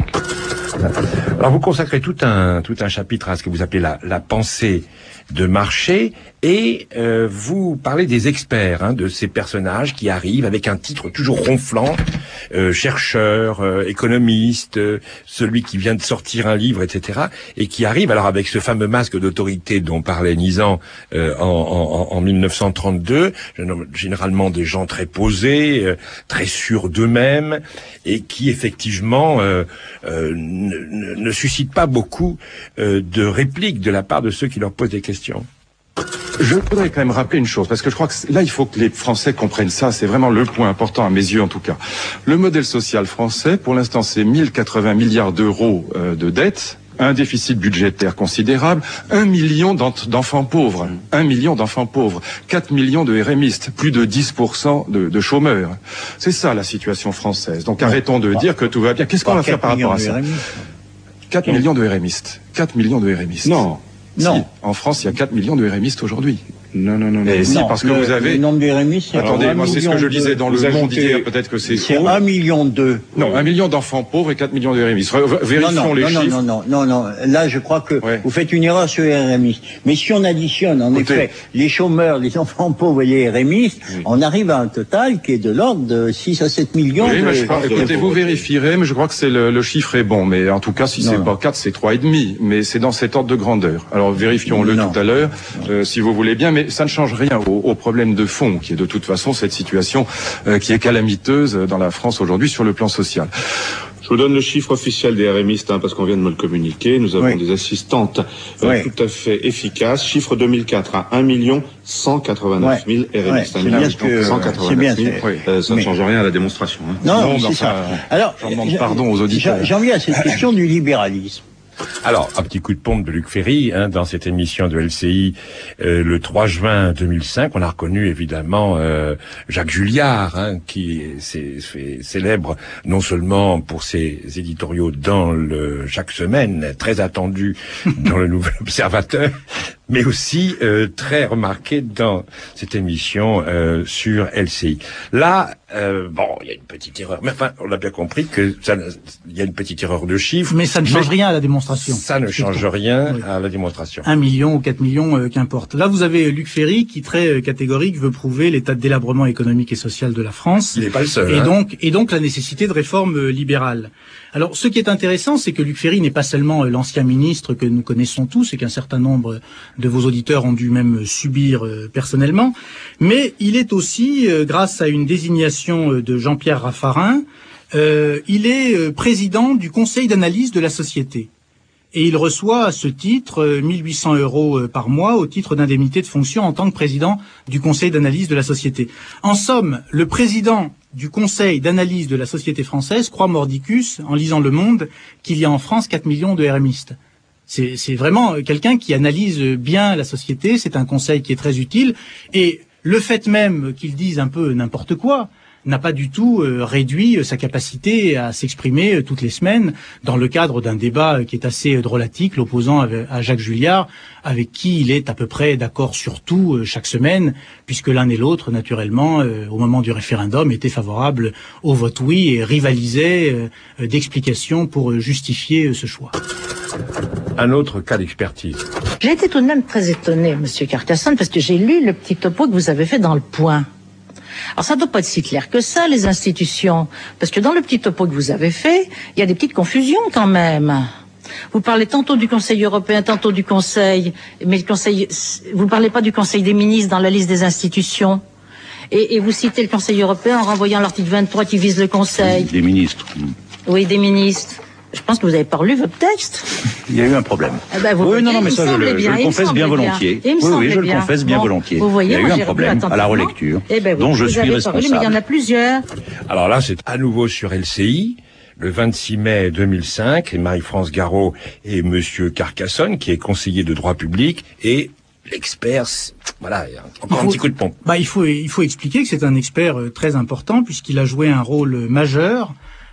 Alors vous consacrez tout un tout un chapitre à ce que vous appelez la, la pensée de marché, et euh, vous parlez des experts, hein, de ces personnages qui arrivent avec un titre toujours ronflant, euh, chercheur, euh, économiste, euh, celui qui vient de sortir un livre, et cetera, et qui arrive alors avec ce fameux masque d'autorité dont parlait Nizan euh, en, en, en mille neuf cent trente-deux, généralement des gens très posés, euh, très sûrs d'eux-mêmes, et qui effectivement euh, euh, ne, ne, ne suscitent pas beaucoup euh, de répliques de la part de ceux qui leur posent des questions. Je voudrais quand même rappeler une chose, parce que je crois que là, il faut que les Français comprennent ça, c'est vraiment le point important à mes yeux en tout cas. Le modèle social français, pour l'instant, c'est mille quatre-vingts milliards d'euros euh, de dettes, un déficit budgétaire considérable, un million d'enfants pauvres, un million d'enfants pauvres, quatre millions de RMistes, plus de dix pour cent de, de chômeurs. C'est ça la situation française. Donc arrêtons de dire que tout va bien. Qu'est-ce qu'on va faire par rapport à ça? quatre millions de RMistes. quatre millions de RMistes. Non. Non. Si, en France, il y a quatre millions de RMistes aujourd'hui. Non, non, non. Et non. si, non, parce que le, vous avez... Le nombre de R M I, c'est... Attendez, moi, c'est ce que je lisais dans Le Monde hier, peut-être que c'est C'est un million deux. Non, un million d'enfants pauvres et quatre millions de R M I. Vérifions non, non, les non, chiffres. Non, non, non, non, non. Là, je crois que ouais. vous faites une erreur sur les R M I. Mais si on additionne, en Écoutez. effet, les chômeurs, les enfants pauvres et les R M I, oui. on arrive à un total qui est de l'ordre de six à sept millions. Oui, de... mais je crois, écoutez, vous vérifierez, mais je crois que c'est le, le chiffre est bon. Mais en tout cas, si c'est pas quatre, c'est trois et demi. Mais c'est dans cet ordre de grandeur. Alors, vérifions-le tout à l'heure, euh, si vous voulez bien. Mais ça ne change rien au, au problème de fond, qui est de toute façon cette situation euh, qui est calamiteuse dans la France aujourd'hui sur le plan social. Je vous donne le chiffre officiel des RMistes, hein, parce qu'on vient de me le communiquer. Nous avons oui. des assistantes euh, oui. tout à fait efficaces. Chiffre deux mille quatre à un million cent quatre-vingt-neuf mille ouais. RMistes. Ouais, un million cent quatre-vingt-neuf mille. Oui. Euh, ça ne change rien à la démonstration. Hein. Non, non c'est ça. Alors, j'en demande pardon aux auditeurs. J'en viens à cette question du libéralisme. Alors, un petit coup de pompe de Luc Ferry, hein, dans cette émission de L C I, euh, le trois juin deux mille cinq, on a reconnu évidemment euh, Jacques Julliard, hein, qui s'est fait célèbre non seulement pour ses éditoriaux dans le Chaque Semaine, très attendu dans le Nouvel Observateur, mais aussi euh, très remarqué dans cette émission euh, sur L C I. Là, euh, bon, il y a une petite erreur, mais enfin, on a bien compris que ça, il y a une petite erreur de chiffre. Mais ça ne change rien à la démonstration. Ça ne change rien oui. à la démonstration. Un million ou quatre millions, euh, qu'importe. Là, vous avez Luc Ferry qui, très euh, catégorique, veut prouver l'état de délabrement économique et social de la France. Il n'est pas le seul. Et hein. donc, et donc la nécessité de réformes euh, libérales. Alors, ce qui est intéressant, c'est que Luc Ferry n'est pas seulement euh, l'ancien ministre que nous connaissons tous et qu'un certain nombre de vos auditeurs ont dû même subir euh, personnellement, mais il est aussi, euh, grâce à une désignation euh, de Jean-Pierre Raffarin, euh, il est euh, président du Conseil d'analyse de la société. Et il reçoit à ce titre euh, mille huit cents euros euh, par mois au titre d'indemnité de fonction en tant que président du Conseil d'analyse de la société. En somme, le président du Conseil d'analyse de la société française croit mordicus, en lisant Le Monde, qu'il y a en France quatre millions de RMistes. C'est, c'est vraiment quelqu'un qui analyse bien la société, c'est un conseil qui est très utile, et le fait même qu'il dise un peu n'importe quoi n'a pas du tout euh, réduit sa capacité à s'exprimer euh, toutes les semaines dans le cadre d'un débat euh, qui est assez euh, drôlatique, l'opposant à Jacques Julliard, avec qui il est à peu près d'accord sur tout euh, chaque semaine, puisque l'un et l'autre, naturellement, euh, au moment du référendum, étaient favorables au vote oui et rivalisaient euh, d'explications pour euh, justifier euh, ce choix. Un autre cas d'expertise. J'ai été tout de même très étonné, Monsieur Carcassonne, parce que j'ai lu le petit topo que vous avez fait dans Le Point. Alors ça ne doit pas être si clair que ça, les institutions, parce que dans le petit topo que vous avez fait, il y a des petites confusions quand même. Vous parlez tantôt du Conseil européen, tantôt du Conseil, mais le Conseil, vous ne parlez pas du Conseil des ministres dans la liste des institutions. Et, et vous citez le Conseil européen en renvoyant l'article vingt-trois qui vise le Conseil. Des ministres. Oui, des ministres. Je pense que vous avez pas lu votre texte. Il y a eu un problème. Eh ben, vous oui, voyez, non, non, mais ça, je le, bien, je le confesse bien volontiers. Bien. Oui, oui, je bien. le confesse bien bon, volontiers. Vous voyez, il y a moi, eu un problème à la relecture, eh ben, dont vous, je vous suis avez responsable. Parlé, mais il y en a plusieurs. Alors là, c'est à nouveau sur L C I, le vingt-six mai deux mille cinq, et Marie-France Garot et Monsieur Carcassonne, qui est conseiller de droit public, et l'expert, voilà, encore faut, un petit coup de pompe. Bah, il faut, il faut expliquer que c'est un expert euh, très important, puisqu'il a joué un rôle majeur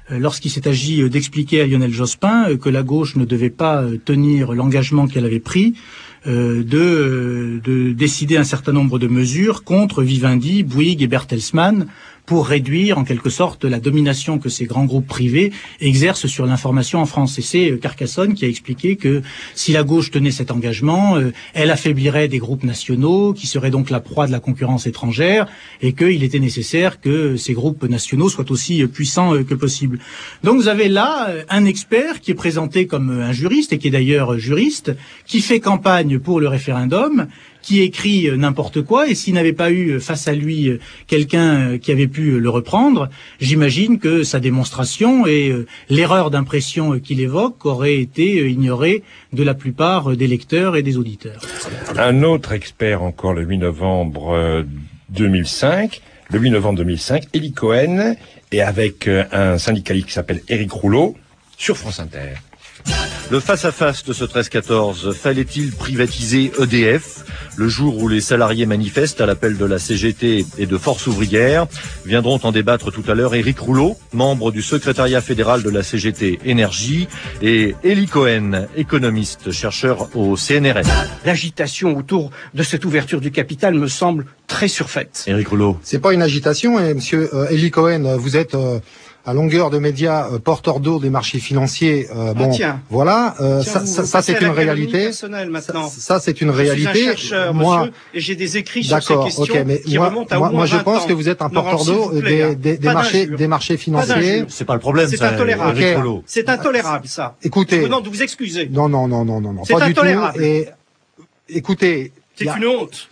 euh, lorsqu'il s'est agi euh, d'expliquer à Lionel Jospin euh, que la gauche ne devait pas euh, tenir l'engagement qu'elle avait pris euh, de, euh, de décider un certain nombre de mesures contre Vivendi, Bouygues et Bertelsmann pour réduire en quelque sorte la domination que ces grands groupes privés exercent sur l'information en France. Et c'est euh, Carcassonne qui a expliqué que si la gauche tenait cet engagement, euh, elle affaiblirait des groupes nationaux qui seraient donc la proie de la concurrence étrangère et qu'il était nécessaire que ces groupes nationaux soient aussi euh, puissants euh, que possible. Donc vous avez là euh, un expert qui est présenté comme euh, un juriste et qui est d'ailleurs euh, juriste, qui fait campagne pour le référendum, qui écrit n'importe quoi, et s'il n'avait pas eu face à lui quelqu'un qui avait pu le reprendre, j'imagine que sa démonstration et l'erreur d'impression qu'il évoque auraient été ignorées de la plupart des lecteurs et des auditeurs. Un autre expert encore le huit novembre deux mille cinq, le huit novembre deux mille cinq, Élie Cohen, et avec un syndicaliste qui s'appelle Éric Rouleau, sur France Inter. Le face-à-face de ce treize quatorze, fallait-il privatiser E D F? Le jour où les salariés manifestent à l'appel de la C G T et de Force ouvrière, viendront en débattre tout à l'heure Éric Rouleau, membre du secrétariat fédéral de la C G T Énergie, et Élie Cohen, économiste, chercheur au C N R S. L'agitation autour de cette ouverture du capital me semble très surfaite. Éric Rouleau. C'est pas une agitation, et monsieur euh, Élie Cohen, vous êtes euh, à longueur de médias euh, porteur d'eau des marchés financiers. Euh, bon, ah, tiens. Voilà, euh, tiens, ça, vous, ça, vous ça c'est une réalité. Maintenant. Ça, ça c'est une je réalité. Je suis un chercheur, moi, monsieur, et j'ai des écrits sur ces questions okay, mais qui moi, remontent à moi, au moins moi, je pense ans. que vous êtes un porteur d'eau des, des, des marchés, des marchés financiers. C'est pas le problème. C'est intolérable. Okay. C'est intolérable, ça. Écoutez. Je vous demande de vous excuser. Non, non, non, non, non, non, c'est pas intolérable. du tout. Et écoutez. C'est a... une honte.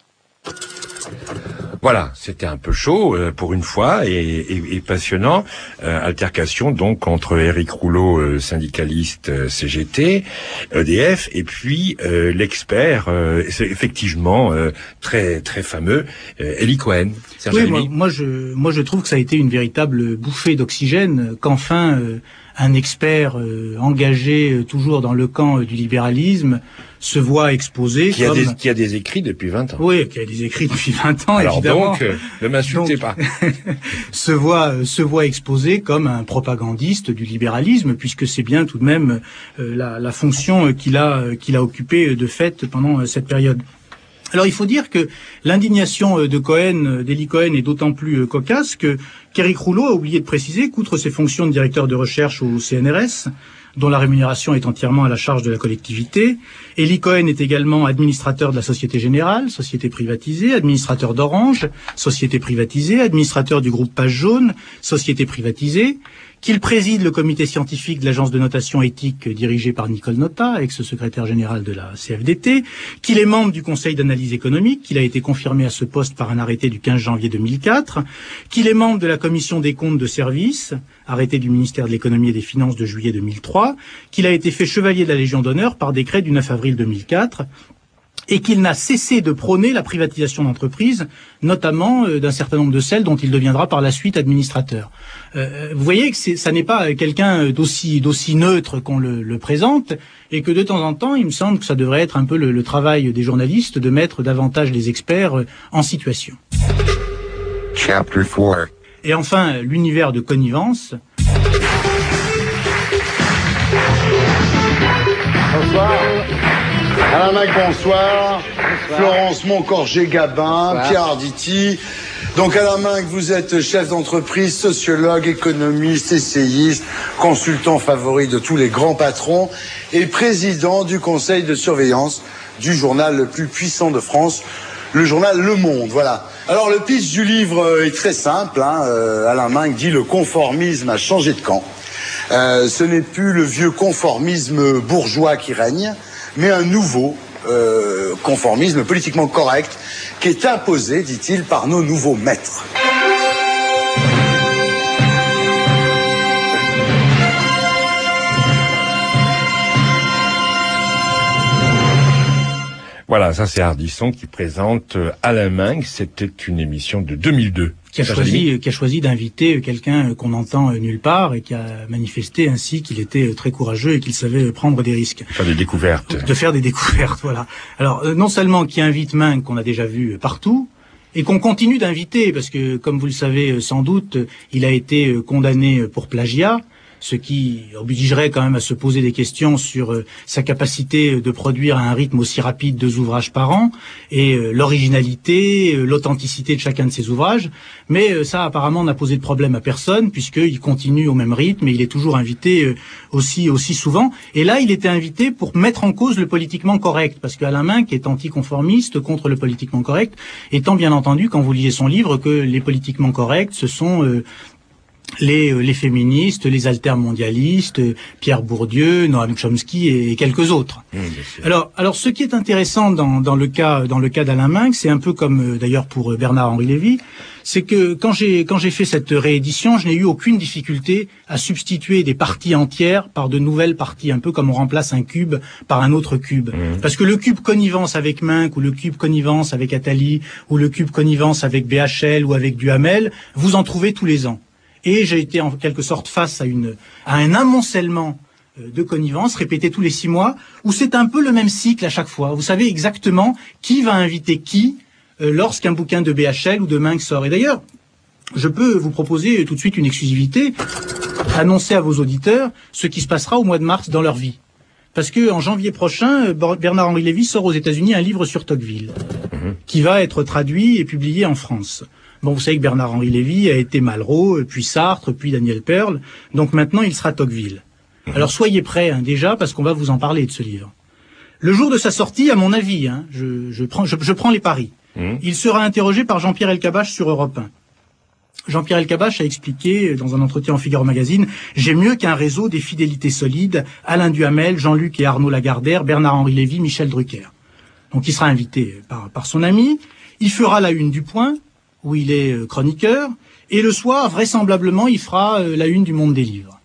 Voilà, c'était un peu chaud euh, pour une fois et, et, et passionnant. Euh, altercation donc entre Éric Rouleau, euh, syndicaliste euh, C G T, E D F, et puis euh, l'expert, euh, c'est effectivement euh, très très fameux, euh, Élie Cohen. Oui, moi, moi je moi je trouve que ça a été une véritable bouffée d'oxygène qu'enfin euh, un expert euh, engagé euh, toujours dans le camp euh, du libéralisme se voit exposé qui a, comme... des, qui a des écrits depuis vingt ans. Oui, qui a des écrits depuis vingt ans, alors évidemment. donc, euh, ne m'insultez donc, pas. se voit euh, se voit exposé comme un propagandiste du libéralisme, puisque c'est bien tout de même euh, la, la fonction euh, qu'il a euh, qu'il a occupée euh, de fait pendant euh, cette période. Alors il faut dire que l'indignation de Cohen, d'Élie Cohen, est d'autant plus cocasse que qu'Éric Rouleau a oublié de préciser qu'outre ses fonctions de directeur de recherche au C N R S, dont la rémunération est entièrement à la charge de la collectivité, Élie Cohen est également administrateur de la Société Générale, société privatisée, administrateur d'Orange, société privatisée, administrateur du groupe Page Jaune, société privatisée, qu'il préside le comité scientifique de l'agence de notation éthique dirigée par Nicole Notat, ex-secrétaire général de la C F D T, qu'il est membre du conseil d'analyse économique, qu'il a été confirmé à ce poste par un arrêté du quinze janvier deux mille quatre, qu'il est membre de la commission des comptes de service, arrêté du ministère de l'économie et des finances de juillet deux mille trois, qu'il a été fait chevalier de la Légion d'honneur par décret du neuf avril deux mille quatre, et qu'il n'a cessé de prôner la privatisation d'entreprises, notamment euh, d'un certain nombre de celles dont il deviendra par la suite administrateur. Euh, vous voyez que c'est, ça n'est pas quelqu'un d'aussi, d'aussi neutre qu'on le, le présente, et que de temps en temps, il me semble que ça devrait être un peu le, le travail des journalistes de mettre davantage les experts euh, en situation. Chapter four. Et enfin, l'univers de connivence. Bonsoir. Alain Mac, bonsoir. bonsoir. Florence Moncorgé-Gabin, Pierre Arditi. Donc Alain Mac, vous êtes chef d'entreprise, sociologue, économiste, essayiste, consultant favori de tous les grands patrons et président du conseil de surveillance du journal le plus puissant de France, le journal Le Monde. Voilà. Alors le pitch du livre est très simple. Hein. Euh, Alain Mac dit le conformisme a changé de camp. Euh, ce n'est plus le vieux conformisme bourgeois qui règne, mais un nouveau euh, conformisme politiquement correct qui est imposé, dit-il, par nos nouveaux maîtres. Voilà, ça c'est Ardisson qui présente Alain Minc. C'était une émission de deux mille deux. Qui a choisi, qui a choisi d'inviter quelqu'un qu'on entend nulle part et qui a manifesté ainsi qu'il était très courageux et qu'il savait prendre des risques. Faire des découvertes. De faire des découvertes, voilà. Alors, non seulement qui invite Minc qu'on a déjà vu partout, et qu'on continue d'inviter, parce que, comme vous le savez sans doute, il a été condamné pour plagiat. ce qui obligerait quand même à se poser des questions sur euh, sa capacité de produire à un rythme aussi rapide deux ouvrages par an, et euh, l'originalité, euh, l'authenticité de chacun de ses ouvrages. Mais euh, ça, apparemment, n'a posé de problème à personne, puisqu'il continue au même rythme, et il est toujours invité euh, aussi aussi souvent. Et là, il était invité pour mettre en cause le politiquement correct, parce qu'Alain Minc est anticonformiste contre le politiquement correct, étant bien entendu, quand vous lisez son livre, que les politiquement corrects, ce sont... Euh, Les, les féministes, les altermondialistes, Pierre Bourdieu, Noam Chomsky et quelques autres. Mmh, alors, alors, ce qui est intéressant dans, dans le cas, dans le cas d'Alain Minc, c'est un peu comme euh, d'ailleurs pour Bernard-Henri Lévy, c'est que quand j'ai, quand j'ai fait cette réédition, je n'ai eu aucune difficulté à substituer des parties entières par de nouvelles parties, un peu comme on remplace un cube par un autre cube. Mmh. Parce que le cube connivence avec Minc, ou le cube connivence avec Attali, ou le cube connivence avec B H L ou avec Duhamel, vous en trouvez tous les ans. Et j'ai été en quelque sorte face à, une, à un amoncellement de connivence répété tous les six mois, où c'est un peu le même cycle à chaque fois. Vous savez exactement qui va inviter qui euh, lorsqu'un bouquin de B H L ou de Minc sort. Et d'ailleurs, je peux vous proposer tout de suite une exclusivité, annoncer à vos auditeurs ce qui se passera au mois de mars dans leur vie. Parce que en janvier prochain, Bernard-Henri Lévy sort aux États-Unis un livre sur Tocqueville, mmh. qui va être traduit et publié en France. Bon, vous savez que Bernard-Henri Lévy a été Malraux, puis Sartre, puis Daniel Pearl. Donc maintenant, il sera Tocqueville. Mmh. Alors soyez prêts hein, déjà, parce qu'on va vous en parler de ce livre. Le jour de sa sortie, à mon avis, hein, je, je, prends, je, je prends les paris, mmh. il sera interrogé par Jean-Pierre Elkabbach sur Europe un. Jean-Pierre Elkabbach a expliqué dans un entretien en Figaro Magazine « J'ai mieux qu'un réseau des fidélités solides, Alain Duhamel, Jean-Luc et Arnaud Lagardère, Bernard-Henri Lévy, Michel Drucker. » Donc il sera invité par, par son ami, il fera la une du Point, où il est chroniqueur, et le soir, vraisemblablement, il fera la une du Monde des Livres.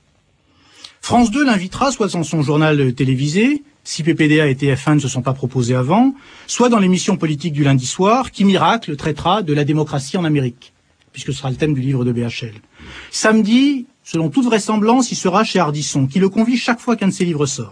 France deux l'invitera soit dans son journal télévisé, si P P D A et T F un ne se sont pas proposés avant, soit dans l'émission politique du lundi soir, qui, miracle, traitera de la démocratie en Amérique, puisque ce sera le thème du livre de B H L. Samedi, selon toute vraisemblance, il sera chez Ardisson, qui le convie chaque fois qu'un de ses livres sort.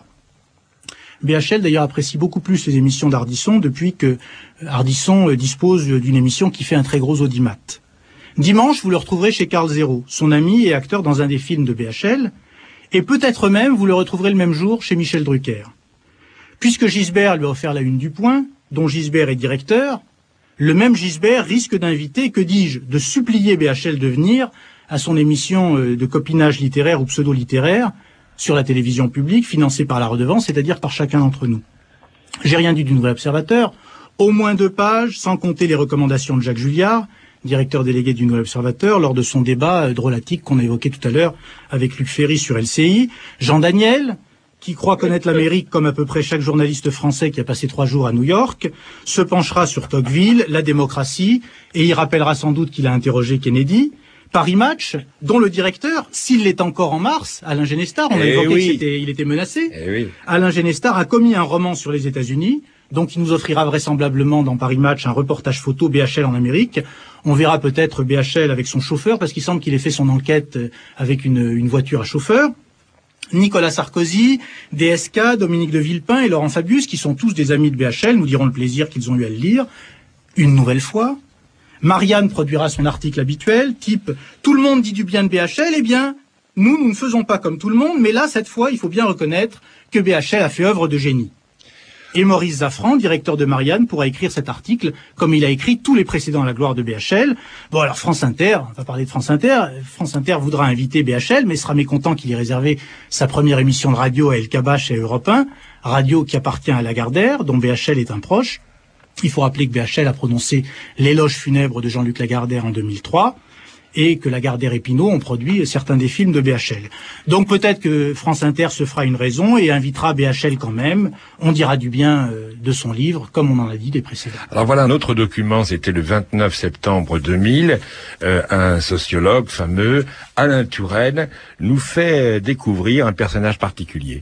B H L, d'ailleurs, apprécie beaucoup plus les émissions d'Ardisson depuis que Ardisson dispose d'une émission qui fait un très gros audimat. Dimanche, vous le retrouverez chez Carl Zero, son ami et acteur dans un des films de B H L, et peut-être même vous le retrouverez le même jour chez Michel Drucker. Puisque Gisbert lui a offert la une du Point, dont Gisbert est directeur, le même Gisbert risque d'inviter, que dis-je, de supplier B H L de venir à son émission de copinage littéraire ou pseudo-littéraire, sur la télévision publique, financée par la redevance, c'est-à-dire par chacun d'entre nous. J'ai rien dit du Nouvel Observateur, au moins deux pages, sans compter les recommandations de Jacques Julliard, directeur délégué du Nouvel Observateur, lors de son débat drôlatique qu'on a évoqué tout à l'heure avec Luc Ferry sur L C I. Jean Daniel, qui croit connaître l'Amérique comme à peu près chaque journaliste français qui a passé trois jours à New York, se penchera sur Tocqueville, la démocratie, et il rappellera sans doute qu'il a interrogé Kennedy. Paris Match, dont le directeur, s'il l'est encore en mars, Alain Genestar, on a eh évoqué oui. qu'il était, il était menacé, eh oui. Alain Genestar a commis un roman sur les États-Unis, donc il nous offrira vraisemblablement dans Paris Match un reportage photo B H L en Amérique. On verra peut-être B H L avec son chauffeur, parce qu'il semble qu'il ait fait son enquête avec une, une voiture à chauffeur. Nicolas Sarkozy, D S K, Dominique de Villepin et Laurent Fabius, qui sont tous des amis de B H L, nous diront le plaisir qu'ils ont eu à le lire. Une nouvelle fois, Marianne produira son article habituel, type « Tout le monde dit du bien de B H L », eh bien, nous, nous ne faisons pas comme tout le monde, mais là, cette fois, il faut bien reconnaître que B H L a fait œuvre de génie. Et Maurice Zaffran, directeur de Marianne, pourra écrire cet article comme il a écrit tous les précédents à la gloire de B H L. Bon, alors France Inter, on va parler de France Inter, France Inter voudra inviter B H L, mais sera mécontent qu'il ait réservé sa première émission de radio à Elkabbach et à Europe un, radio qui appartient à Lagardère, dont B H L est un proche. Il faut rappeler que B H L a prononcé l'éloge funèbre de Jean-Luc Lagardère en deux mille trois et que Lagardère et Pinault ont produit certains des films de B H L. Donc peut-être que France Inter se fera une raison et invitera B H L quand même. On dira du bien de son livre, comme on en a dit des précédents. Alors voilà un autre document, c'était le vingt-neuf septembre deux mille. Euh, un sociologue fameux, Alain Touraine, nous fait découvrir un personnage particulier.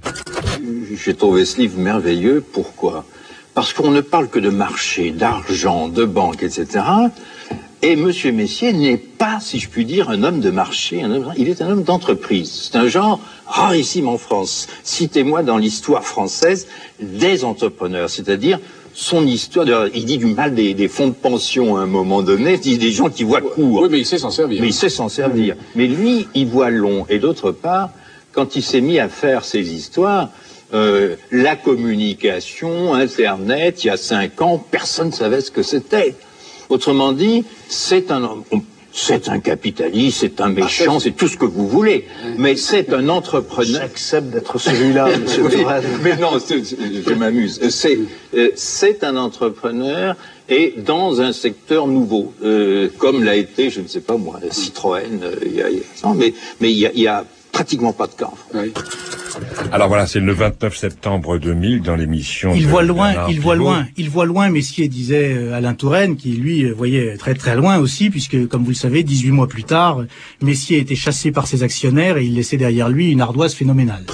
J'ai trouvé ce livre merveilleux. Pourquoi ? Parce qu'on ne parle que de marché, d'argent, de banque, et cetera. Et Monsieur Messier n'est pas, si je puis dire, un homme de marché, un homme, il est un homme d'entreprise. C'est un genre rarissime en France. Citez-moi dans l'histoire française des entrepreneurs, c'est-à-dire son histoire. De, il dit du mal des, des fonds de pension à un moment donné, il dit des gens qui voient court. Oui, mais il sait s'en servir. Mais il sait s'en servir. Mais lui, il voit long. Et d'autre part, quand il s'est mis à faire ces histoires, euh, la communication, Internet, il y a cinq ans, personne ne savait ce que c'était. Autrement dit, c'est un... On, c'est un capitaliste, c'est un méchant, c'est tout ce que vous voulez. Mais c'est un entrepreneur. J'accepte d'être celui-là, monsieur Touraine. Mais non, c'est, c'est, je m'amuse. C'est, euh, c'est un entrepreneur et dans un secteur nouveau, euh, comme l'a été, je ne sais pas moi, Citroën. Euh, y a, y a, mais mais il y a, y a pratiquement pas de cas. Oui. Alors voilà, c'est le vingt-neuf septembre deux mille dans l'émission. Il de voit loin, Bernard il voit Pivot. loin, il voit loin, Messier, disait euh, Alain Touraine, qui lui euh, voyait très très loin aussi, puisque comme vous le savez, dix-huit mois plus tard, Messier était chassé par ses actionnaires et il laissait derrière lui une ardoise phénoménale.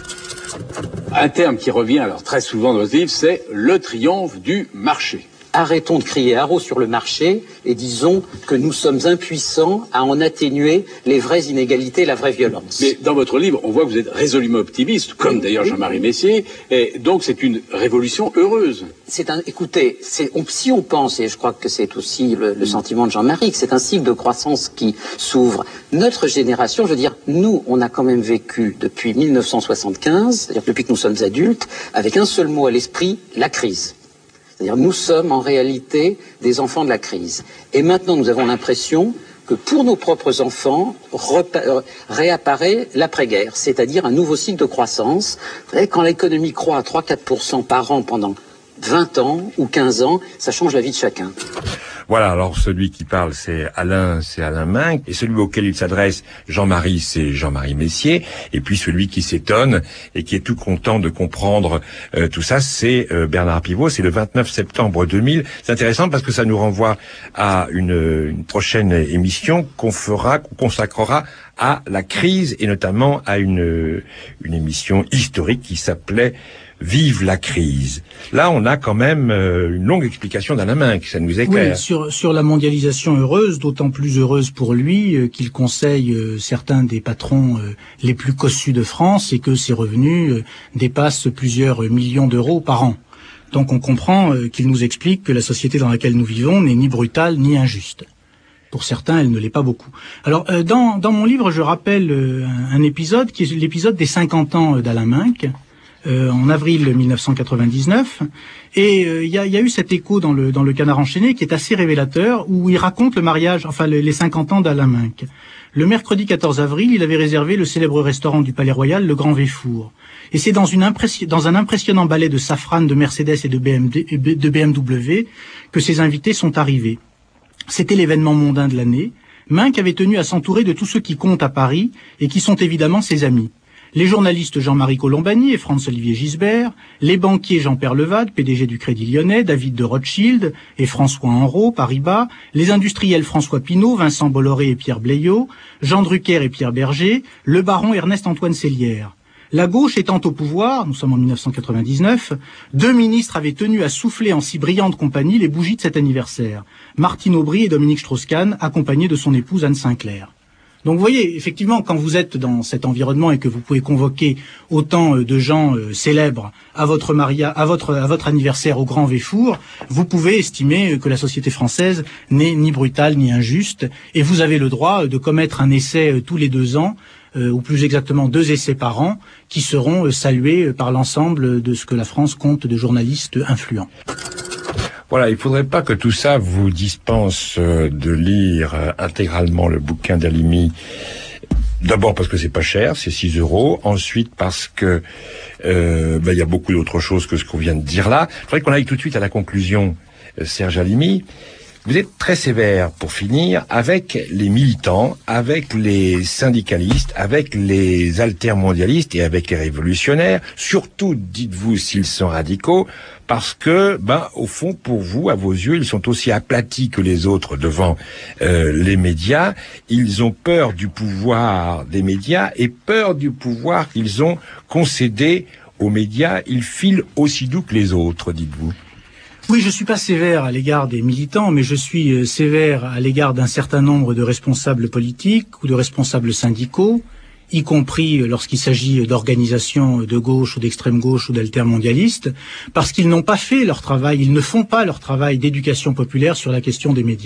Un terme qui revient alors très souvent dans le livre, c'est le triomphe du marché. Arrêtons de crier haro sur le marché et disons que nous sommes impuissants à en atténuer les vraies inégalités, la vraie violence. Mais dans votre livre, on voit que vous êtes résolument optimiste, comme d'ailleurs Jean-Marie Messier, et donc c'est une révolution heureuse. C'est un, écoutez, c'est, on, si on pense, et je crois que c'est aussi le, le sentiment de Jean-Marie, que c'est un cycle de croissance qui s'ouvre. Notre génération, je veux dire, nous, on a quand même vécu depuis mille neuf cent soixante-quinze, c'est-à-dire depuis que nous sommes adultes, avec un seul mot à l'esprit, la crise. C'est-à-dire nous sommes en réalité des enfants de la crise. Et maintenant, nous avons l'impression que pour nos propres enfants, repa- réapparaît l'après-guerre, c'est-à-dire un nouveau cycle de croissance. Vous savez, quand l'économie croît à trois à quatre pour cent par an pendant vingt ans ou quinze ans, ça change la vie de chacun. Voilà, alors celui qui parle, c'est Alain, c'est Alain Minc, et celui auquel il s'adresse, Jean-Marie, c'est Jean-Marie Messier, et puis celui qui s'étonne et qui est tout content de comprendre euh, tout ça, c'est euh, Bernard Pivot. C'est le vingt-neuf septembre deux mille. C'est intéressant parce que ça nous renvoie à une, une prochaine émission qu'on fera, qu'on consacrera à la crise, et notamment à une, une émission historique qui s'appelait Vive la crise. Là, on a quand même euh, une longue explication d'Alain Minc, ça nous éclaire. Oui, sur, sur la mondialisation heureuse, d'autant plus heureuse pour lui euh, qu'il conseille euh, certains des patrons euh, les plus cossus de France et que ses revenus euh, dépassent plusieurs millions d'euros par an. Donc on comprend euh, qu'il nous explique que la société dans laquelle nous vivons n'est ni brutale ni injuste. Pour certains, elle ne l'est pas beaucoup. Alors, euh, dans, dans mon livre, je rappelle euh, un, un épisode qui est l'épisode des cinquante ans d'Alain Minc, Euh, en avril mille neuf cent quatre-vingt-dix-neuf, et il euh, y, a, y a eu cet écho dans le dans le Canard enchaîné qui est assez révélateur, où il raconte le mariage, enfin le, les cinquante ans d'Alain Minc. Le mercredi quatorze avril, il avait réservé le célèbre restaurant du Palais Royal, le Grand Véfour. Et c'est dans une impression, dans un impressionnant ballet de safran, de Mercedes et de B M D, de B M W que ses invités sont arrivés. C'était l'événement mondain de l'année. Minc avait tenu à s'entourer de tous ceux qui comptent à Paris et qui sont évidemment ses amis. Les journalistes Jean-Marie Colombani et Franz-Olivier Gisbert, les banquiers Jean-Pierre Levade, P D G du Crédit Lyonnais, David de Rothschild et François Henrot, Paribas, les industriels François Pinault, Vincent Bolloré et Pierre Bleillot, Jean Drucker et Pierre Berger, le baron Ernest-Antoine Sellière. La gauche étant au pouvoir, nous sommes en mille neuf cent quatre-vingt-dix-neuf, deux ministres avaient tenu à souffler en si brillante compagnie les bougies de cet anniversaire, Martine Aubry et Dominique Strauss-Kahn, accompagnés de son épouse Anne Sinclair. Donc vous voyez, effectivement, quand vous êtes dans cet environnement et que vous pouvez convoquer autant de gens euh, célèbres à votre mariage, à votre à votre anniversaire au Grand Véfour, vous pouvez estimer que la société française n'est ni brutale ni injuste, et vous avez le droit de commettre un essai tous les deux ans, euh, ou plus exactement deux essais par an, qui seront euh, salués par l'ensemble de ce que la France compte de journalistes influents. Voilà, il faudrait pas que tout ça vous dispense de lire intégralement le bouquin d'Halimi. D'abord parce que c'est pas cher, c'est six euros. Ensuite parce que euh, ben, il y a beaucoup d'autres choses que ce qu'on vient de dire là. Il faudrait qu'on aille tout de suite à la conclusion, Serge Halimi. Vous êtes très sévère, pour finir, avec les militants, avec les syndicalistes, avec les altermondialistes et avec les révolutionnaires. Surtout, dites-vous, s'ils sont radicaux, parce que, ben, au fond, pour vous, à vos yeux, ils sont aussi aplatis que les autres devant euh, les médias. Ils ont peur du pouvoir des médias et peur du pouvoir qu'ils ont concédé aux médias. Ils filent aussi doux que les autres, dites-vous. Oui, je suis pas sévère à l'égard des militants, mais je suis sévère à l'égard d'un certain nombre de responsables politiques ou de responsables syndicaux, y compris lorsqu'il s'agit d'organisations de gauche ou d'extrême gauche ou d'altermondialistes, parce qu'ils n'ont pas fait leur travail, ils ne font pas leur travail d'éducation populaire sur la question des médias.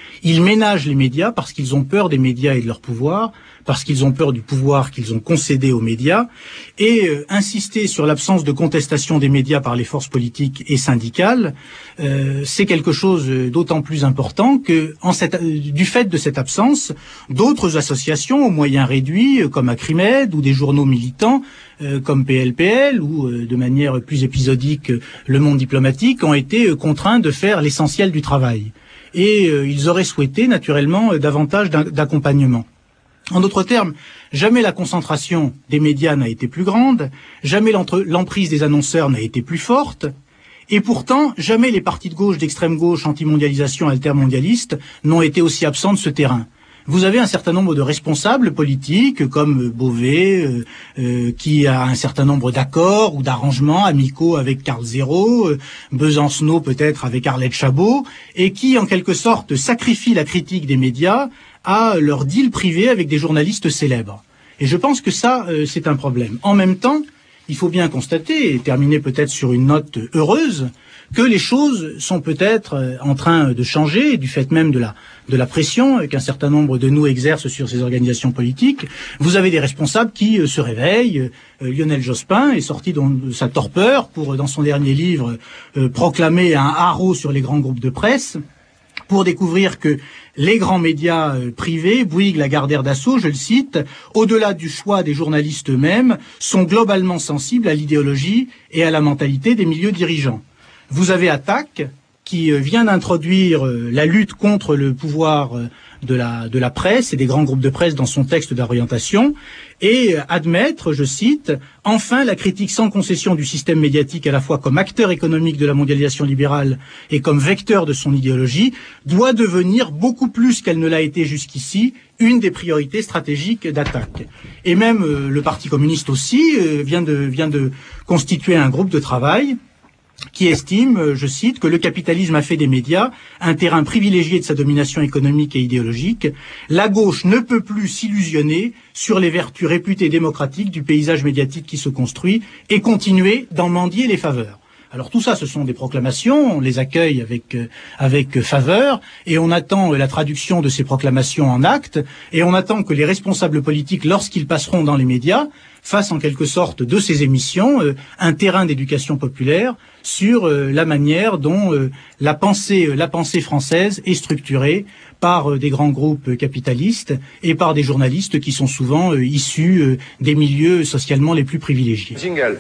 Ils ménagent les médias parce qu'ils ont peur des médias et de leur pouvoir, parce qu'ils ont peur du pouvoir qu'ils ont concédé aux médias, et euh, insister sur l'absence de contestation des médias par les forces politiques et syndicales, euh, c'est quelque chose d'autant plus important que, en cette, euh, du fait de cette absence, d'autres associations aux moyens réduits, euh, comme Acrimed, ou des journaux militants, euh, comme P L P L, ou euh, de manière plus épisodique, euh, Le Monde diplomatique, ont été euh, contraints de faire l'essentiel du travail. Et euh, ils auraient souhaité, naturellement, euh, davantage d'accompagnement. En d'autres termes, jamais la concentration des médias n'a été plus grande, jamais l'emprise des annonceurs n'a été plus forte, et pourtant, jamais les partis de gauche, d'extrême gauche, anti-mondialisation, altermondialistes n'ont été aussi absents de ce terrain. Vous avez un certain nombre de responsables politiques, comme Beauvais, euh, euh, qui a un certain nombre d'accords ou d'arrangements amicaux avec Carl Zéro, euh, Besancenot peut-être avec Arlette Chabot, et qui, en quelque sorte, sacrifient la critique des médias à leur deal privé avec des journalistes célèbres. Et je pense que ça, euh, c'est un problème. En même temps, il faut bien constater, et terminer peut-être sur une note heureuse, que les choses sont peut-être euh, en train de changer, du fait même de la, de la pression qu'un certain nombre de nous exercent sur ces organisations politiques. Vous avez des responsables qui euh, se réveillent. Euh, Lionel Jospin est sorti de sa torpeur pour, dans son dernier livre, euh, proclamer un haro sur les grands groupes de presse, pour découvrir que les grands médias euh, privés, Bouygues, Lagardère, Dassault, je le cite, au-delà du choix des journalistes eux-mêmes, sont globalement sensibles à l'idéologie et à la mentalité des milieux dirigeants. Vous avez Attac, qui euh, vient d'introduire euh, la lutte contre le pouvoir euh, de la, de la presse et des grands groupes de presse dans son texte d'orientation, et euh, admettre, je cite, « Enfin, la critique sans concession du système médiatique à la fois comme acteur économique de la mondialisation libérale et comme vecteur de son idéologie doit devenir, beaucoup plus qu'elle ne l'a été jusqu'ici, une des priorités stratégiques d'Attac. » Et même euh, le Parti communiste aussi euh, vient de, vient de constituer un groupe de travail qui estime, je cite, que le capitalisme a fait des médias un terrain privilégié de sa domination économique et idéologique. La gauche ne peut plus s'illusionner sur les vertus réputées démocratiques du paysage médiatique qui se construit et continuer d'en mendier les faveurs. Alors tout ça, ce sont des proclamations, on les accueille avec euh, avec faveur, et on attend la traduction de ces proclamations en actes, et on attend que les responsables politiques, lorsqu'ils passeront dans les médias, fassent en quelque sorte de ces émissions euh, un terrain d'éducation populaire sur euh, la manière dont euh, la pensée euh, la pensée française est structurée par euh, des grands groupes capitalistes et par des journalistes qui sont souvent euh, issus euh, des milieux socialement les plus privilégiés. Jingle.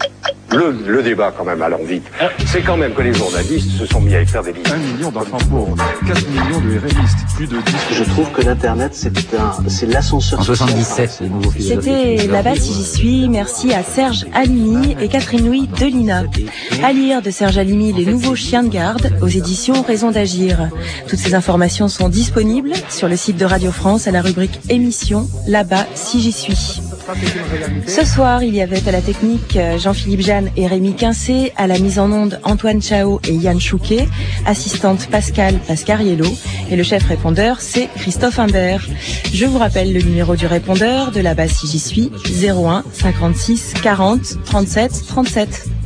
Le, le débat, quand même, allons vite, c'est quand même que les journalistes se sont mis à faire des livres. Un million d'enfants pauvres, quatre millions de RMistes, plus de dix... Je trouve que l'Internet, c'est un, c'est l'ascenseur... En soixante-dix-sept, les nouveaux philosophes. C'était là-bas si j'y suis. Merci à Serge Halimi et Catherine Louis de l'I N A. À lire de Serge Halimi, Les nouveaux chiens de garde, aux éditions Raison d'agir. Toutes ces informations sont disponibles sur le site de Radio France à la rubrique émission, là-bas si j'y suis. Ce soir, il y avait à la technique Jean-Philippe Jeanne et Rémi Quincé, à la mise en onde Antoine Chao et Yann Chouquet, assistante Pascal Pascariello, et le chef répondeur, c'est Christophe Imbert. Je vous rappelle le numéro du répondeur de là-bas si j'y suis, zéro un cinquante-six quarante trente-sept trente-sept.